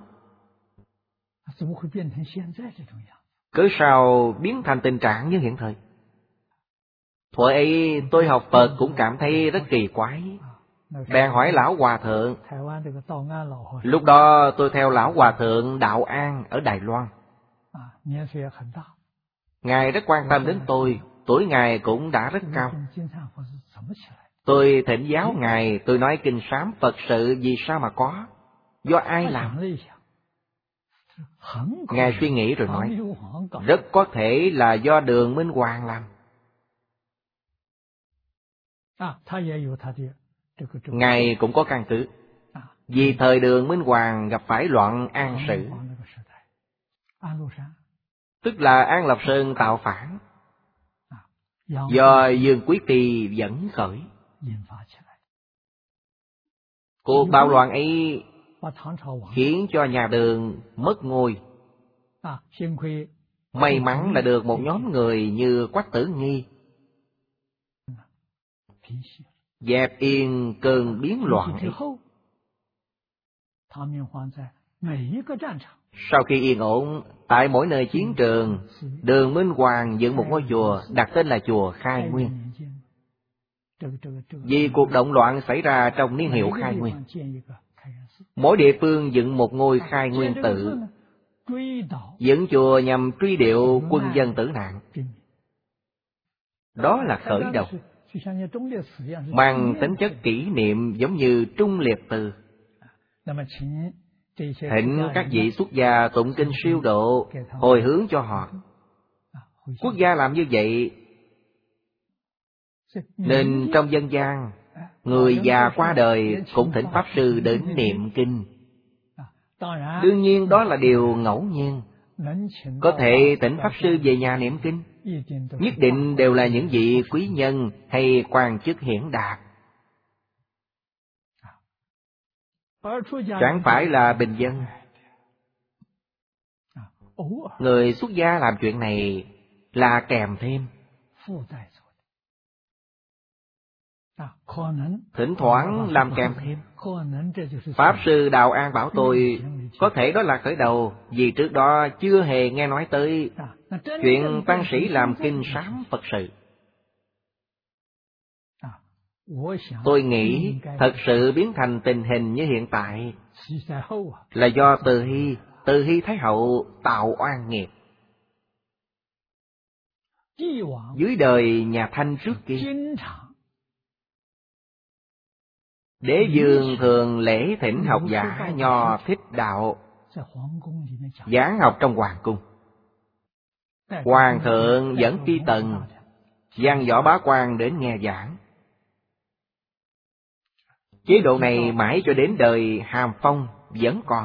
Cớ sao biến thành tình trạng như hiện thời? Thuở ấy tôi học Phật cũng cảm thấy rất kỳ quái. Bèn hỏi Lão Hòa Thượng. Lúc đó tôi theo Lão Hòa Thượng Đạo An ở Đài Loan. Ngài rất quan tâm đến tôi, tuổi Ngài cũng đã rất cao. Tôi thỉnh giáo Ngài, tôi nói kinh sám Phật sự vì sao mà có? Do ai làm? Ngài suy nghĩ rồi nói, rất có thể là do Đường Minh Hoàng làm. Ngài cũng có căn cứ. Vì thời Đường Minh Hoàng gặp phải loạn An Sử, tức là An Lập Sơn tạo phản, do Dương Quý Phi dẫn khởi. Cuộc bạo loạn ấy khiến cho nhà Đường mất ngôi. May mắn là được một nhóm người như Quách Tử Nghi dẹp yên cơn biến loạn ấy. Sau khi yên ổn, tại mỗi nơi chiến trường, Đường Minh Hoàng dựng một ngôi chùa, đặt tên là chùa Khai Nguyên. Vì cuộc động loạn xảy ra trong niên hiệu Khai Nguyên, mỗi địa phương dựng một ngôi Khai Nguyên tự, dựng chùa nhằm truy điệu quân dân tử nạn. Đó là khởi đầu, mang tính chất kỷ niệm giống như Trung Liệt Từ. Thỉnh các vị xuất gia tụng kinh siêu độ, hồi hướng cho họ. Quốc gia làm như vậy, nên trong dân gian, người già qua đời cũng thỉnh Pháp Sư đến niệm kinh. Đương nhiên đó là điều ngẫu nhiên. Có thể thỉnh Pháp Sư về nhà niệm kinh, nhất định đều là những vị quý nhân hay quan chức hiển đạt, chẳng phải là bình dân. Người xuất gia làm chuyện này là kèm thêm. Thỉnh thoảng làm kèm thêm. Pháp Sư Đạo An bảo tôi, có thể đó là khởi đầu, vì trước đó chưa hề nghe nói tới chuyện tăng sĩ làm kinh sám Phật sự. Tôi nghĩ thật sự biến thành tình hình như hiện tại là do Từ Hy, Từ Hy Thái Hậu tạo oan nghiệp. Dưới đời nhà Thanh trước kia, Đế Dương thường lễ thỉnh học giả Nho Thích Đạo giảng học trong hoàng cung. Hoàng thượng dẫn phi tần, văn võ bá quan đến nghe giảng. Chế độ này mãi cho đến đời Hàm Phong vẫn còn,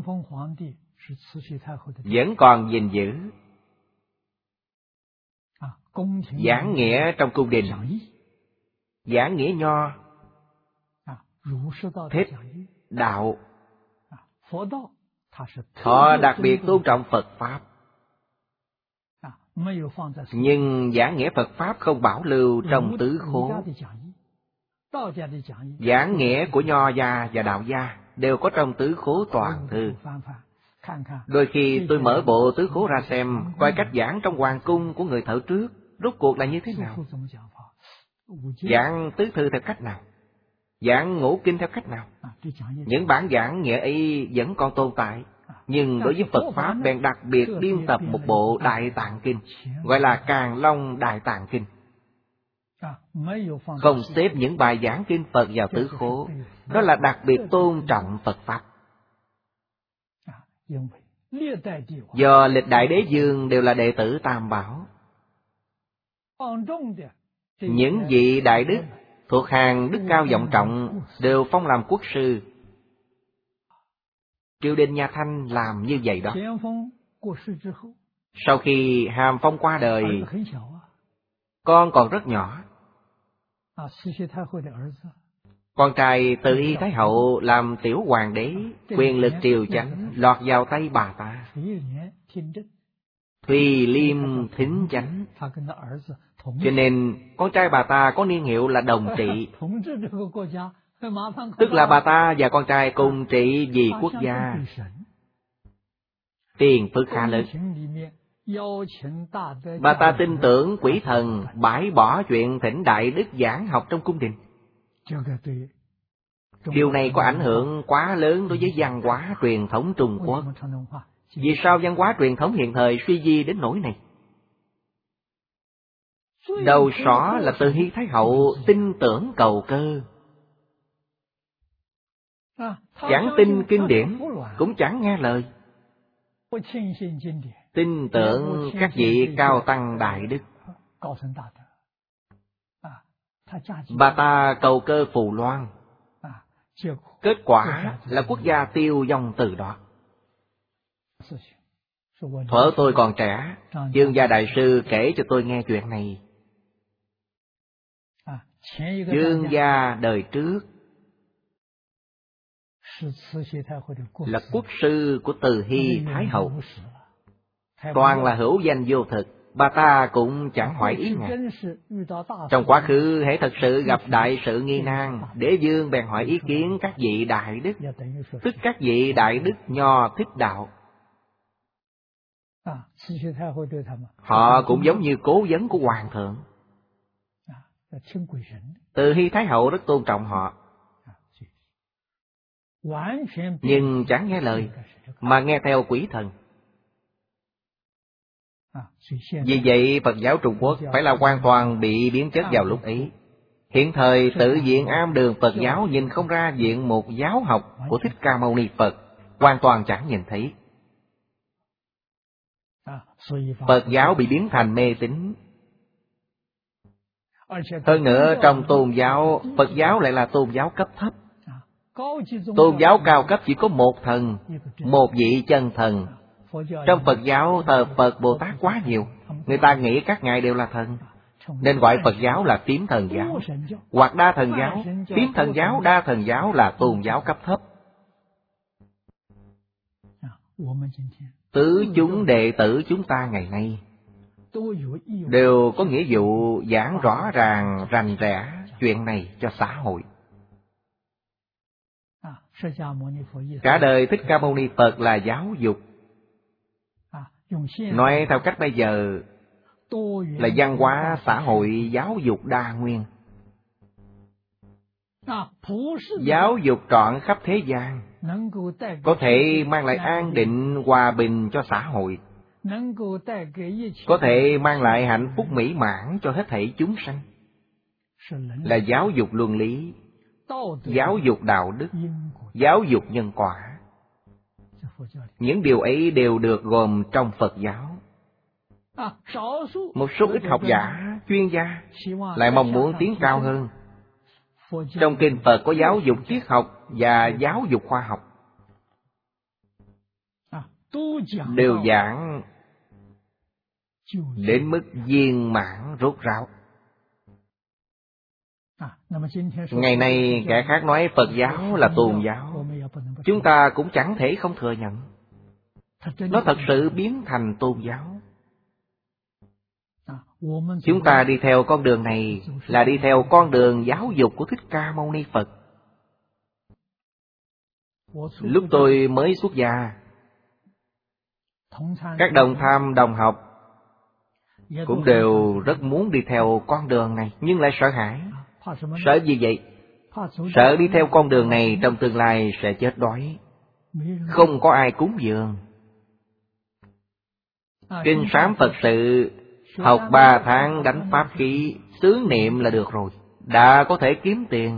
vẫn còn gìn giữ. Giảng nghĩa trong cung đình, giảng nghĩa Nho, Thích Đạo. Họ đặc biệt tôn trọng Phật Pháp, nhưng giảng nghĩa Phật Pháp không bảo lưu trong tứ khố. Giảng nghĩa của Nho gia và Đạo gia đều có trong tứ khố toàn thư. Đôi khi tôi mở bộ tứ khố ra xem, coi cách giảng trong hoàng cung của người thợ trước rốt cuộc là như thế nào. Giảng tứ thư theo cách nào, giảng ngũ kinh theo cách nào. Những bản giảng nghĩa ấy vẫn còn tồn tại, nhưng đối với Phật Pháp bèn đặc biệt biên tập một bộ Đại Tạng Kinh, gọi là Càn Long Đại Tạng Kinh. Không xếp những bài giảng kinh Phật vào tứ khố, đó là đặc biệt tôn trọng Phật Pháp. Do lịch đại đế dương đều là đệ tử Tam Bảo, những vị đại đức thuộc hàng đức cao vọng trọng đều phong làm quốc sư. Triều đình nhà Thanh làm như vậy đó. Sau khi Hàm Phong qua đời, con còn rất nhỏ. Con trai Từ Hy Thái Hậu làm tiểu hoàng đế, quyền lực triều chánh lọt vào tay bà ta. Thùy Liêm Thính Chánh, cho nên con trai bà ta có niên hiệu là Đồng Trị. Tức là bà ta và con trai cùng trị vì quốc gia. Tiền phước khá lớn. Bà ta tin tưởng quỷ thần bãi bỏ chuyện thỉnh đại đức giảng học trong cung đình. Điều này có ảnh hưởng quá lớn đối với văn hóa truyền thống Trung Quốc. Vì sao văn hóa truyền thống hiện thời suy di đến nỗi này? Đầu sỏ là Từ Hy Thái Hậu tin tưởng cầu cơ. Chẳng tin kinh điển, cũng chẳng nghe lời. Tin tưởng các vị cao tăng đại đức. Bà ta cầu cơ phù loan. Kết quả là quốc gia tiêu vong từ đó. Thuở tôi còn trẻ, Dương Gia Đại Sư kể cho tôi nghe chuyện này. Dương Gia đời trước là quốc sư của Từ Hy Thái Hậu. Toàn là hữu danh vô thực, bà ta cũng chẳng hỏi ý ngài. Trong quá khứ hễ thật sự gặp đại sự nghi nan, Đế vương bèn hỏi ý kiến các vị đại đức, tức các vị đại đức Nho Thích Đạo. Họ cũng giống như cố vấn của hoàng thượng. Từ Hy Thái Hậu rất tôn trọng họ, nhưng chẳng nghe lời, mà nghe theo quỷ thần. Vì vậy Phật giáo Trung Quốc phải là hoàn toàn bị biến chất vào lúc ấy. Hiện thời tự viện am đường Phật giáo nhìn không ra viện một giáo học của Thích Ca Mâu Ni Phật, hoàn toàn chẳng nhìn thấy. Phật giáo bị biến thành mê tín. Hơn nữa trong tôn giáo, Phật giáo lại là tôn giáo cấp thấp. Tôn giáo cao cấp chỉ có một thần, một vị chân thần. Trong Phật giáo thờ Phật Bồ Tát quá nhiều, người ta nghĩ các ngài đều là thần, nên gọi Phật giáo là tím thần giáo, hoặc đa thần giáo. Tím thần giáo, đa thần giáo là tôn giáo cấp thấp. Tứ chúng đệ tử chúng ta ngày nay đều có nghĩa vụ giảng rõ ràng rành rẽ chuyện này cho xã hội. Cả đời Thích Ca Mâu Ni Phật là giáo dục. Nói theo cách bây giờ là văn hóa xã hội giáo dục đa nguyên. Giáo dục trọn khắp thế gian, có thể mang lại an định hòa bình cho xã hội, có thể mang lại hạnh phúc mỹ mãn cho hết thảy chúng sanh. Là giáo dục luân lý, giáo dục đạo đức, giáo dục nhân quả. Những điều ấy đều được gồm trong Phật giáo. Một số ít học giả, chuyên gia lại mong muốn tiến cao hơn. Trong kinh Phật có giáo dục triết học và giáo dục khoa học, đều giảng đến mức viên mãn rốt ráo. Ngày nay kẻ khác nói Phật giáo là tôn giáo, chúng ta cũng chẳng thể không thừa nhận. Nó thật sự biến thành tôn giáo. Chúng ta đi theo con đường này là đi theo con đường giáo dục của Thích Ca Mâu Ni Phật. Lúc tôi mới xuất gia, các đồng tham đồng học cũng đều rất muốn đi theo con đường này, nhưng lại sợ hãi. Sợ gì vậy? Sợ đi theo con đường này trong tương lai sẽ chết đói, không có ai cúng dường. Kinh sám Phật sự, học ba tháng đánh pháp khí, xứ niệm là được rồi, đã có thể kiếm tiền.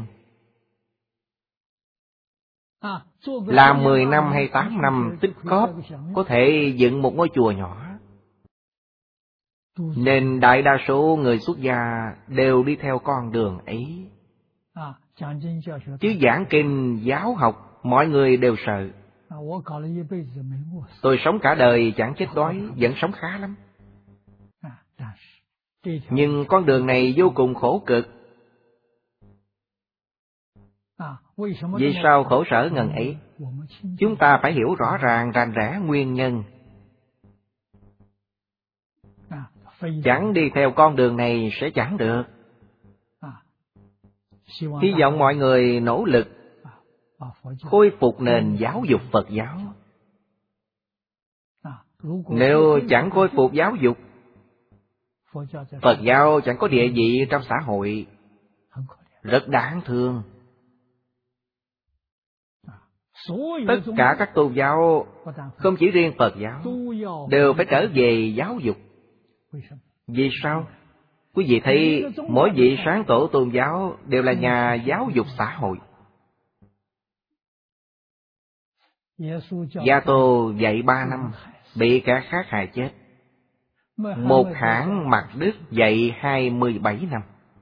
Làm mười năm hay tám năm tích cóp, có thể dựng một ngôi chùa nhỏ. Nên đại đa số người xuất gia đều đi theo con đường ấy. Chứ giảng kinh giáo học, mọi người đều sợ. Tôi sống cả đời chẳng chết đói, vẫn sống khá lắm. Nhưng con đường này vô cùng khổ cực. Vì sao khổ sở ngần ấy? Chúng ta phải hiểu rõ ràng rành rẽ nguyên nhân. Chẳng đi theo con đường này sẽ chẳng được. Hy vọng mọi người nỗ lực khôi phục nền giáo dục Phật giáo. Nếu chẳng khôi phục giáo dục, Phật giáo chẳng có địa vị trong xã hội, rất đáng thương. Tất cả các tôn giáo, không chỉ riêng Phật giáo, đều phải trở về giáo dục. Vì sao? Quý vị thấy mỗi vị sáng tổ tôn giáo đều là nhà giáo dục xã hội. Gia Tô dạy ba năm, bị kẻ khác hại chết. Một hãng Mạc Đức dạy hai mươi bảy năm.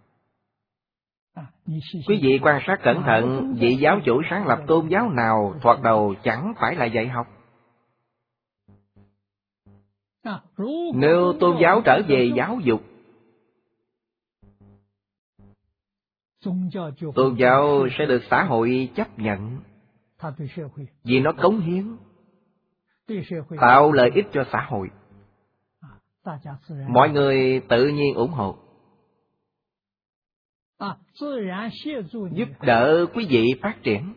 Quý vị quan sát cẩn thận, vị giáo chủ sáng lập tôn giáo nào thoạt đầu chẳng phải là dạy học. Nếu tôn giáo trở về giáo dục, tôn giáo sẽ được xã hội chấp nhận, vì nó cống hiến, tạo lợi ích cho xã hội. Mọi người tự nhiên ủng hộ, giúp đỡ quý vị phát triển.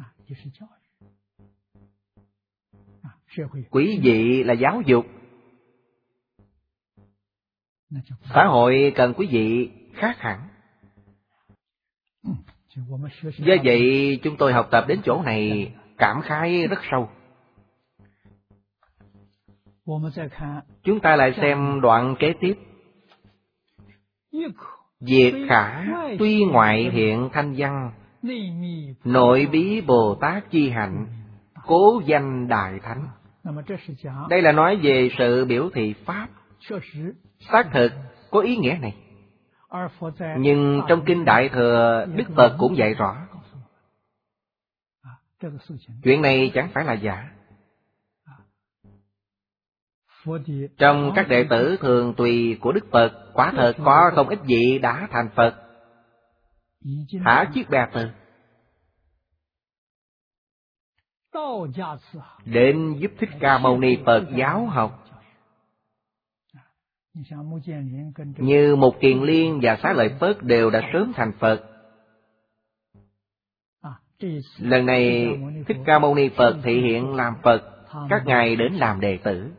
Quý vị là giáo dục, xã hội cần quý vị khác hẳn. Do vậy chúng tôi học tập đến chỗ này cảm khái rất sâu. Chúng ta lại xem đoạn kế tiếp. Diệt khả tuy ngoại hiện thanh văn, nội bí Bồ Tát chi hạnh, cố danh Đại Thánh. Đây là nói về sự biểu thị Pháp. Xác thực có ý nghĩa này. Nhưng trong Kinh Đại Thừa, Đức Phật cũng dạy rõ. Chuyện này chẳng phải là giả. Trong các đệ tử thường tùy của Đức Phật, quả thật có không ít vị đã thành Phật. Thả chiếc bè từ đến giúp Thích Ca Mâu Ni Phật giáo học. Như Mục Kiền Liên và Xá Lợi Phất đều đã sớm thành Phật. Lần này Thích Ca Mâu Ni Phật thị hiện làm Phật, các ngài đến làm đệ tử.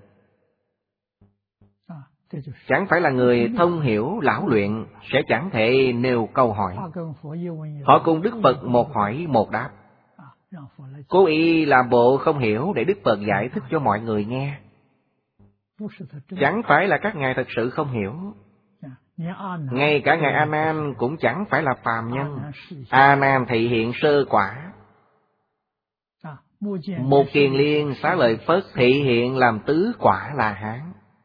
Chẳng phải là người thông hiểu lão luyện sẽ chẳng thể nêu câu hỏi. Họ cùng Đức Phật một hỏi một đáp, cố ý làm bộ không hiểu để Đức Phật giải thích cho mọi người nghe. Chẳng phải là các ngài thật sự không hiểu. Ngay cả ngài A Nan cũng chẳng phải là phàm nhân. A Nan thị hiện sơ quả. Một Kiền Liên, Xá Lợi Phất thị hiện làm tứ quả La Hán.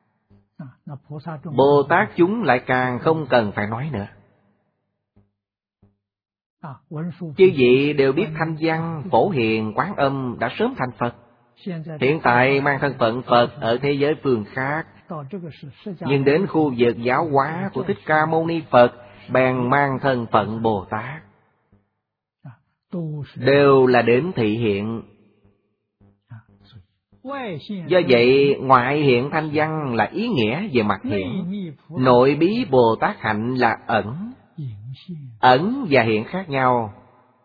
Bồ Tát chúng lại càng không cần phải nói nữa. Chư vị đều biết Thanh Văn, Phổ Hiền, Quán Âm đã sớm thành Phật. Hiện tại mang thân phận Phật ở thế giới phương khác. Nhưng đến khu vực giáo hóa của Thích Ca Mâu Ni Phật, bèn mang thân phận Bồ Tát. Đều là đến thị hiện. Do vậy, ngoại hiện thanh văn là ý nghĩa về mặt hiện. Nội bí Bồ Tát hạnh là ẩn. Ẩn và hiện khác nhau.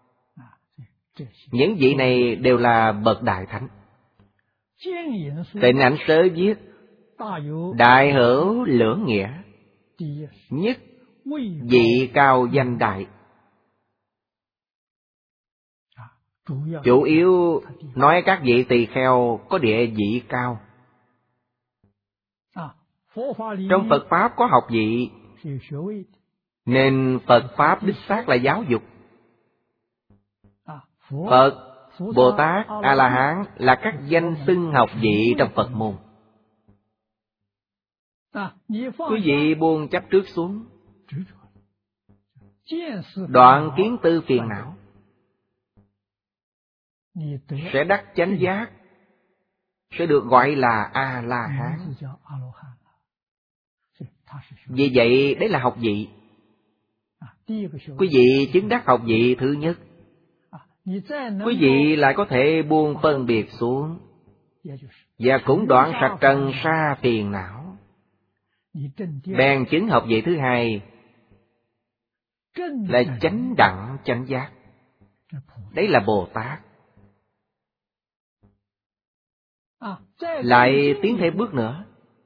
Những vị này đều là bậc Đại Thánh. Tịnh Ảnh Sớ viết, đại hữu lưỡng nghĩa. Nhất, vị cao danh đại. Chủ yếu nói các vị tỳ kheo có địa vị cao. Trong Phật Pháp có học vị, nên Phật Pháp đích xác là giáo dục. Phật, Bồ Tát, A-la-hán là các danh xưng học vị trong Phật môn. Quý vị buông chấp trước xuống, đoạn kiến tư phiền não, sẽ đắc chánh giác, sẽ được gọi là A-la-hán. Vì vậy, đấy là học vị. Quý vị chứng đắc học vị thứ nhất, quý vị lại có thể buông phân biệt xuống, và cũng đoạn sạch trần sa phiền não. Bèn chứng học vị thứ hai là chánh đẳng chánh giác. Đấy là Bồ Tát. Lại tiến thêm bước nữa,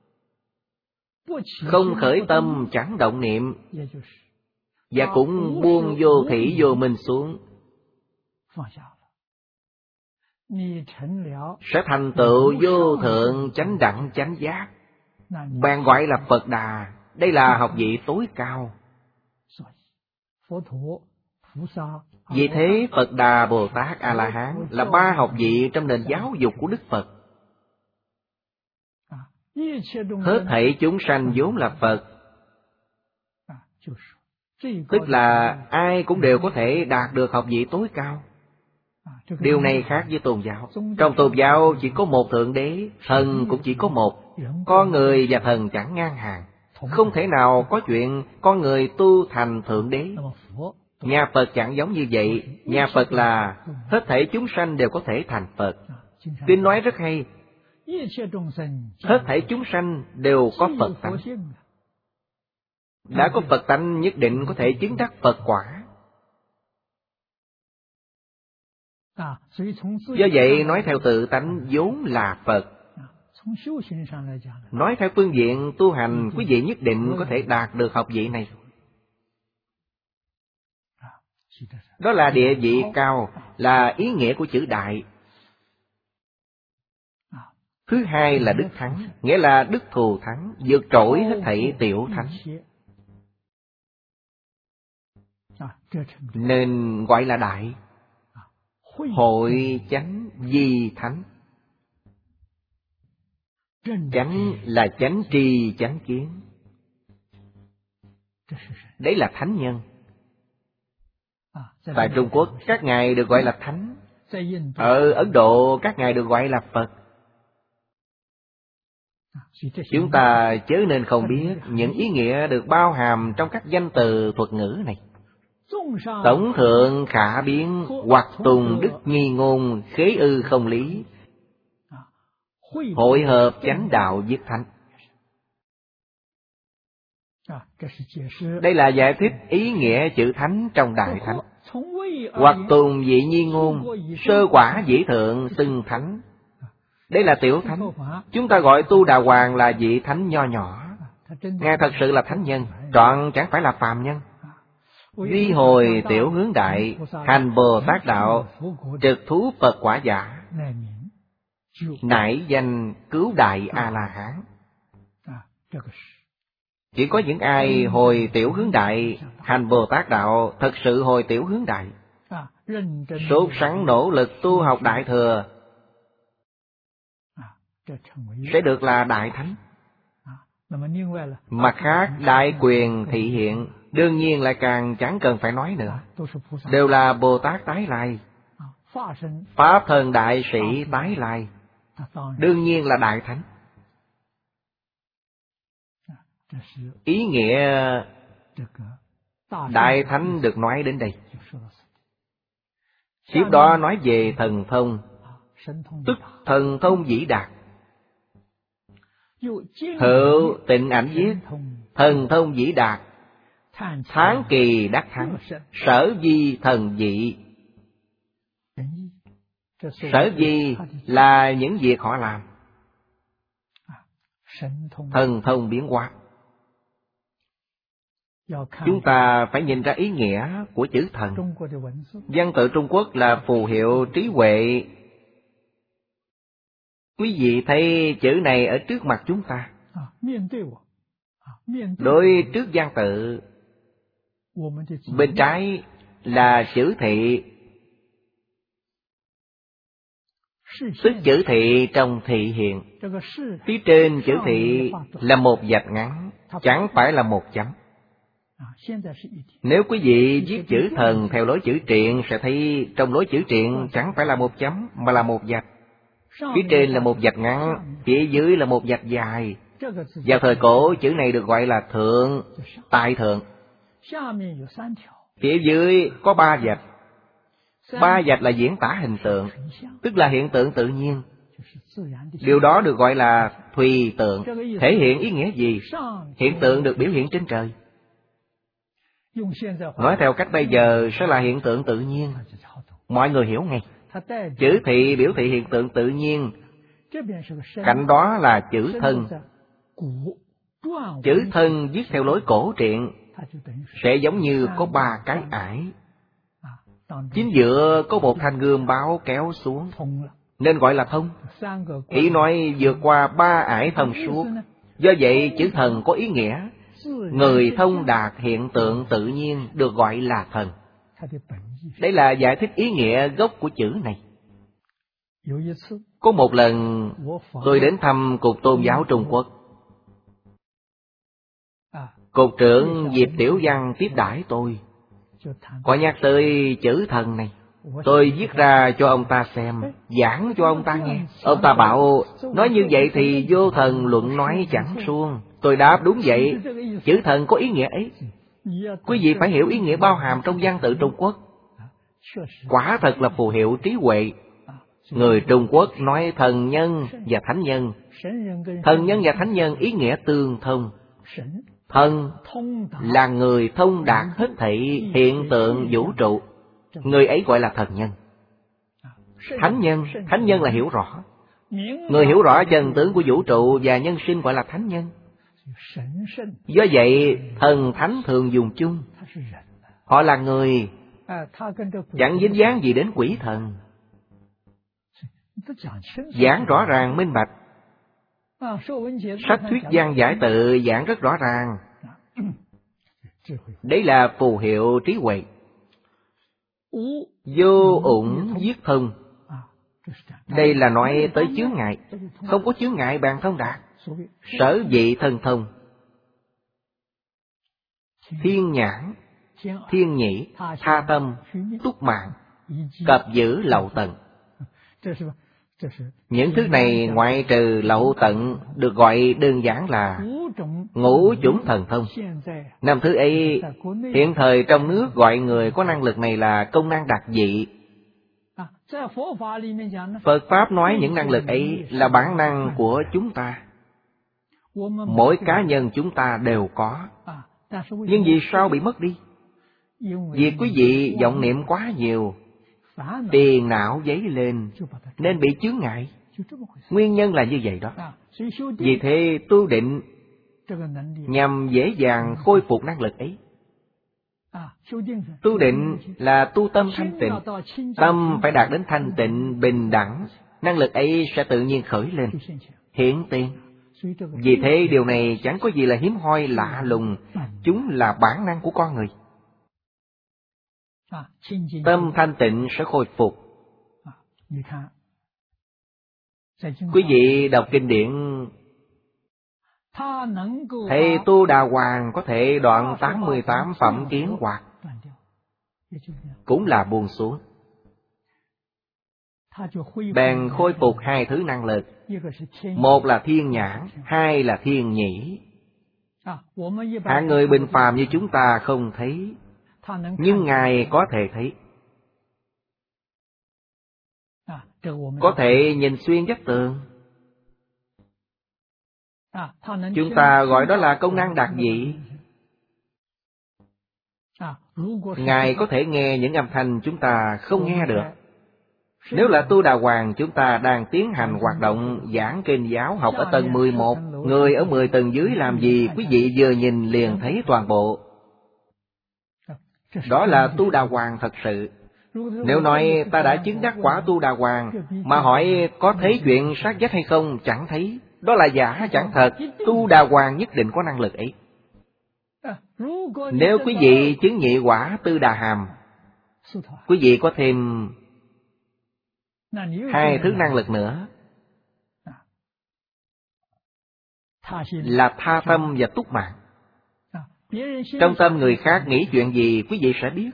không khởi tâm chẳng động niệm, và cũng buông vô thỉ vô minh xuống, sẽ thành tựu vô thượng chánh đẳng chánh giác. Bèn gọi là Phật Đà. Đây là học vị tối cao. Vì thế Phật Đà, Bồ Tát, A-la-hán là ba học vị trong nền giáo dục của Đức Phật. Hết thảy chúng sanh vốn là Phật, tức là ai cũng đều có thể đạt được học vị tối cao. Điều này khác với tôn giáo. Trong tôn giáo chỉ có một Thượng Đế, thần cũng chỉ có một. Con người và thần chẳng ngang hàng. Không thể nào có chuyện con người tu thành Thượng Đế. Nhà Phật chẳng giống như vậy. Nhà Phật là hết thảy chúng sanh đều có thể thành Phật. Kinh nói rất hay. Hết thảy chúng sanh đều có Phật tánh. Đã có Phật tánh nhất định có thể chứng đắc Phật quả. Do vậy nói theo tự tánh vốn là Phật. Nói theo phương diện tu hành, quý vị nhất định có thể đạt được học vị này. Đó là địa vị cao, là ý nghĩa của chữ đại. Thứ hai là đức thắng, nghĩa là đức thù thắng, vượt trội hết thảy tiểu thắng, nên gọi là đại. Hội chánh vi thánh. Chánh là chánh tri chánh kiến. Đấy là thánh nhân. Tại Trung Quốc các ngài được gọi là thánh. Ở Ấn Độ các ngài được gọi là Phật. Chúng ta chớ nên không biết những ý nghĩa được bao hàm trong các danh từ thuật ngữ này. Tổng thượng khả biến, hoặc tùng đức nghi ngôn, khế ư không lý, hội hợp chánh đạo viết thánh. Đây là giải thích ý nghĩa chữ thánh trong Đại Thánh. Hoặc tùng vị nhi ngôn, sơ quả dĩ thượng xưng thánh. Đây là tiểu thánh. Chúng ta gọi Tu Đà Hoàng là vị thánh nho nhỏ. Ngài thật sự là thánh nhân, trọn chẳng phải là phàm nhân. Duy hồi tiểu hướng đại, hành Bồ Tát đạo, trực thú Phật quả giả, nải danh cứu đại A-la-hán. Chỉ có những ai hồi tiểu hướng đại, hành Bồ Tát đạo, thật sự hồi tiểu hướng đại, sốt sắng nỗ lực tu học Đại Thừa, sẽ được là Đại Thánh. Mặt khác, đại quyền thị hiện, đương nhiên lại càng chẳng cần phải nói nữa. Đều là Bồ Tát tái lai, Pháp thân đại sĩ tái lai, đương nhiên là Đại Thánh. Ý nghĩa Đại Thánh được nói đến đây. Tiếp đó nói về thần thông, tức thần thông vĩ đạt. Hữu Tịnh Ảnh viết, thần thông vĩ đạt, tháng kỳ đắc thắng, sở vi thần dị. Sở vi là những việc họ làm, thần thông biến hóa. Chúng ta phải nhìn ra ý nghĩa của chữ thần. Văn tự Trung Quốc là phù hiệu trí huệ. Quý vị thấy chữ này ở trước mặt chúng ta. Đối trước văn tự, bên trái là chữ thị, tức chữ thị trong thị hiện. Phía trên chữ thị là một vạch ngắn, chẳng phải là một chấm. Nếu quý vị viết chữ thần theo lối chữ triện, sẽ thấy trong lối chữ triện chẳng phải là một chấm, mà là một vạch. Phía trên là một vạch ngắn, phía dưới là một vạch dài. Vào thời cổ, chữ này được gọi là thượng, tại thượng. Phía dưới có ba vạch. Ba vạch là diễn tả hình tượng, tức là hiện tượng tự nhiên. Điều đó được gọi là tùy tượng. Thể hiện ý nghĩa gì? Hiện tượng được biểu hiện trên trời. Nói theo cách bây giờ sẽ là hiện tượng tự nhiên. Mọi người hiểu ngay. Chữ thị biểu thị hiện tượng tự nhiên. Cạnh đó là chữ thân. Chữ thân viết theo lối cổ truyện sẽ giống như có ba cái ải. Chính giữa có một thanh gươm báo kéo xuống, nên gọi là thông. Ý nói vượt qua ba ải thông suốt. Do vậy chữ thần có ý nghĩa người thông đạt hiện tượng tự nhiên được gọi là thần. Đây là giải thích ý nghĩa gốc của chữ này. Có một lần tôi đến thăm Cục Tôn giáo Trung Quốc. Cục trưởng Diệp Tiểu Văn tiếp đãi tôi, có nhắc tới chữ thần này. Tôi viết ra cho ông ta xem, giảng cho ông ta nghe. Ông ta bảo, nói như vậy thì vô thần luận nói chẳng suông. Tôi đáp đúng vậy, chữ thần có ý nghĩa ấy. Quý vị phải hiểu ý nghĩa bao hàm trong văn tự Trung Quốc. Quả thật là phù hiệu trí huệ. Người Trung Quốc nói thần nhân và thánh nhân. Thần nhân và thánh nhân ý nghĩa tương thông. Thần là người thông đạt hết thảy hiện tượng vũ trụ, người ấy gọi là thần nhân. Thánh nhân, thánh nhân là hiểu rõ. Người hiểu rõ chân tướng của vũ trụ và nhân sinh gọi là thánh nhân. Do vậy thần thánh thường dùng chung. Họ là người, chẳng dính dáng gì đến quỷ thần. Giảng rõ ràng minh bạch. Sách thuyết văn giải tự giảng rất rõ ràng. Đấy là phù hiệu trí huệ. Vô ủng viết thông. Đây là nói tới chướng ngại. Không có chướng ngại bàn thông đạt. Sở vị thần thông. Thiên nhãn, thiên nhĩ, tha tâm, túc mạng, cập giữ lậu tận. Những thứ này ngoại trừ lậu tận được gọi đơn giản là ngũ chủng thần thông. Năm thứ ấy hiện thời trong nước gọi người có năng lực này là công năng đặc dị. Phật Pháp nói những năng lực ấy là bản năng của chúng ta. Mỗi cá nhân chúng ta đều có. Nhưng vì sao bị mất đi? Vì quý vị vọng niệm quá nhiều, phiền não dấy lên, nên bị chướng ngại. Nguyên nhân là như vậy đó. Vì thế tu định nhằm dễ dàng khôi phục năng lực ấy. Tu định là tu tâm thanh tịnh. Tâm phải đạt đến thanh tịnh, bình đẳng, năng lực ấy sẽ tự nhiên khởi lên, hiện tiền. Vì thế điều này chẳng có gì là hiếm hoi lạ lùng. Chúng là bản năng của con người. Tâm thanh tịnh sẽ khôi phục. Quý vị đọc kinh điển Thầy Tu Đà Hoàng có thể đoạn tám mươi tám phẩm kiến hoạt, cũng là buông xuống. Bèn khôi phục hai thứ năng lực. Một là thiên nhãn, hai là thiên nhĩ. Hạng người bình phàm như chúng ta không thấy, nhưng Ngài có thể thấy. Có thể nhìn xuyên vách tường. Chúng ta gọi đó là công năng đặc dị. Ngài có thể nghe những âm thanh chúng ta không nghe được. Nếu là Tu Đà Hoàng, chúng ta đang tiến hành hoạt động giảng kinh giáo học ở tầng mười một. Người ở mười tầng dưới làm gì, quý vị vừa nhìn liền thấy toàn bộ. Đó là Tu Đà Hoàng thật sự. Nếu nói ta đã chứng đắc quả Tu Đà Hoàng, mà hỏi có thấy chuyện sát vách hay không, chẳng thấy. Đó là giả chẳng thật. Tu Đà Hoàng nhất định có năng lực ấy. Nếu quý vị chứng nhị quả Tư Đà Hàm, quý vị có thêm hai thứ năng lực nữa, là tha tâm và túc mạng. Trong tâm người khác nghĩ chuyện gì, quý vị sẽ biết.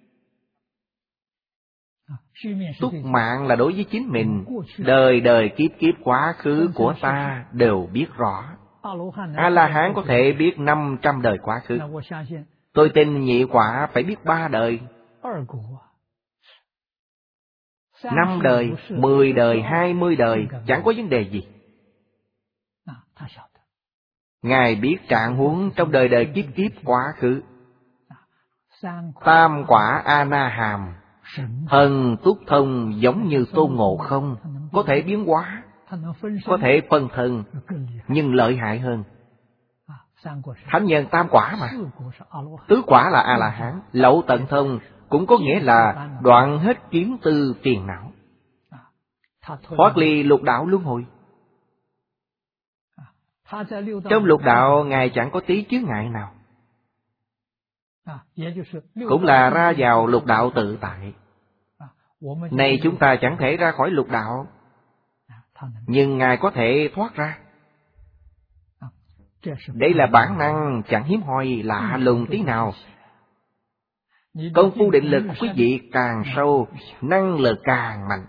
Túc mạng là đối với chính mình. Đời đời kiếp kiếp quá khứ của ta đều biết rõ. A-la-hán có thể biết năm trăm đời quá khứ. Tôi tin nhị quả phải biết ba đời. Năm đời, mười đời, hai mươi đời, chẳng có vấn đề gì. Ngài biết trạng huống trong đời đời kiếp kiếp quá khứ. Tam quả A-na-hàm, thần túc thông giống như Tôn Ngộ Không, có thể biến hóa, có thể phân thân, nhưng lợi hại hơn. Thánh nhân tam quả mà. Tứ quả là A-la-hán, lậu tận thông, cũng có nghĩa là đoạn hết kiến tư phiền não, thoát ly lục đạo luân hồi. Trong lục đạo Ngài chẳng có tí chướng ngại nào, cũng là ra vào lục đạo tự tại. Này chúng ta chẳng thể ra khỏi lục đạo, nhưng Ngài có thể thoát ra. Đây là bản năng chẳng hiếm hoi lạ lùng tí nào. Công phu định lực quý vị càng sâu, năng lực càng mạnh.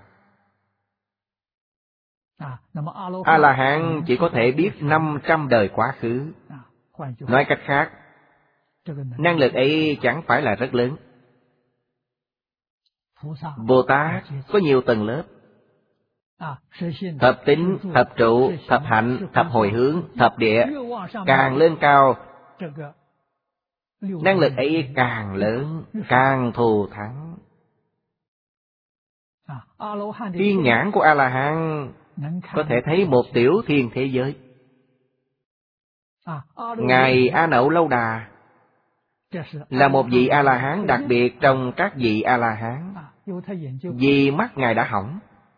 A-la-hán chỉ có thể biết năm trăm đời quá khứ. Nói cách khác, năng lực ấy chẳng phải là rất lớn. Bồ Tát có nhiều tầng lớp: thập tín, thập trụ, thập hạnh, thập hồi hướng, thập địa. Càng lên cao, năng lực ấy càng lớn, càng thù thắng. Thiên nhãn của A-la-hán có thể thấy một tiểu thiên thế giới. Ngài A Nậu Lâu Đà là một vị A-la-hán đặc biệt trong các vị A-la-hán, vì mắt Ngài đã hỏng.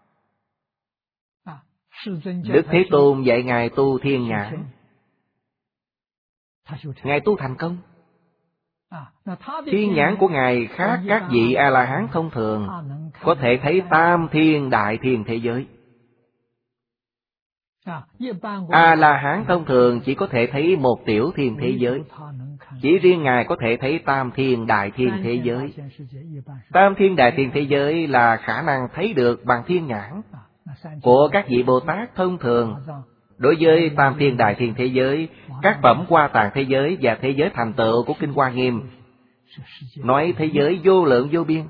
Đức Thế Tôn dạy Ngài tu thiên nhãn, Ngài tu thành công. Thiên nhãn của Ngài khác các vị A-la-hán thông thường, có thể thấy tam thiên đại thiên thế giới. A-la-hán thông thường chỉ có thể thấy một tiểu thiên thế giới, chỉ riêng Ngài có thể thấy tam thiên đại thiên thế giới. Tam thiên đại thiên thế giới là khả năng thấy được bằng thiên nhãn của các vị Bồ Tát thông thường. Đối với tam thiên đại thiên thế giới, các phẩm Hoa Tạng thế giới và thế giới thành tựu của Kinh Hoa Nghiêm, nói thế giới vô lượng vô biên,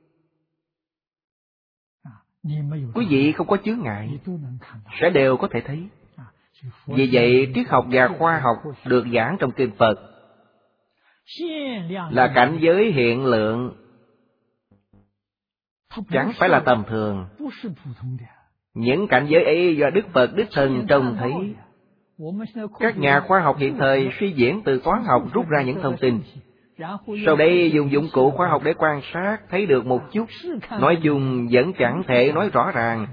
quý vị không có chướng ngại, sẽ đều có thể thấy. Vì vậy, triết học và khoa học được giảng trong Kinh Phật là cảnh giới hiện lượng, chẳng phải là tầm thường. Những cảnh giới ấy do Đức Phật Đích Thân trông thấy. Các nhà khoa học hiện thời suy diễn từ toán học rút ra những thông tin, sau đây dùng dụng cụ khoa học để quan sát, thấy được một chút. Nói chung vẫn chẳng thể nói rõ ràng.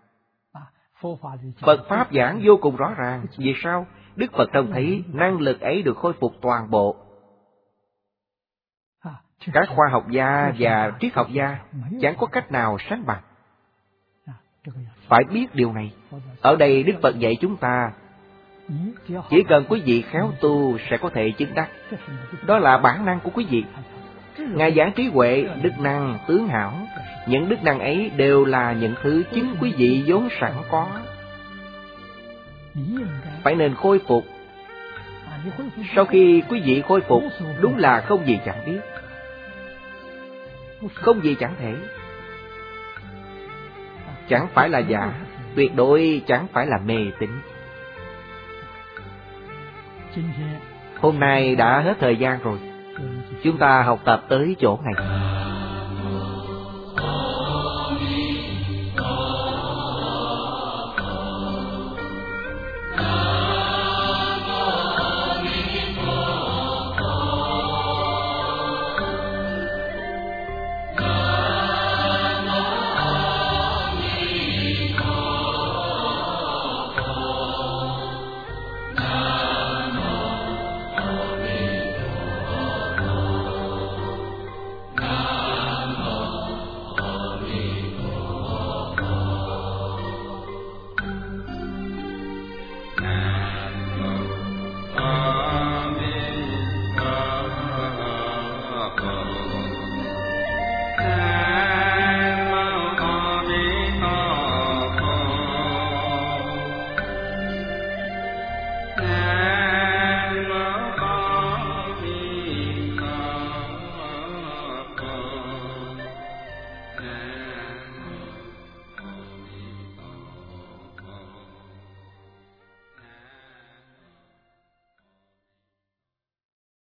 Phật Pháp giảng vô cùng rõ ràng. Vì sao? Đức Phật trông thấy, năng lực ấy được khôi phục toàn bộ. Các khoa học gia và triết học gia chẳng có cách nào sánh bằng. Phải biết điều này. Ở đây Đức Phật dạy chúng ta, chỉ cần quý vị khéo tu sẽ có thể chứng đắc. Đó là bản năng của quý vị. Ngài giảng trí huệ, đức năng, tướng hảo. Những đức năng ấy đều là những thứ chính quý vị vốn sẵn có, phải nên khôi phục. Sau khi quý vị khôi phục, đúng là không gì chẳng biết, không gì chẳng thể. Chẳng phải là giả, tuyệt đối chẳng phải là mê tín. Hôm nay đã hết thời gian rồi, chúng ta học tập tới chỗ này.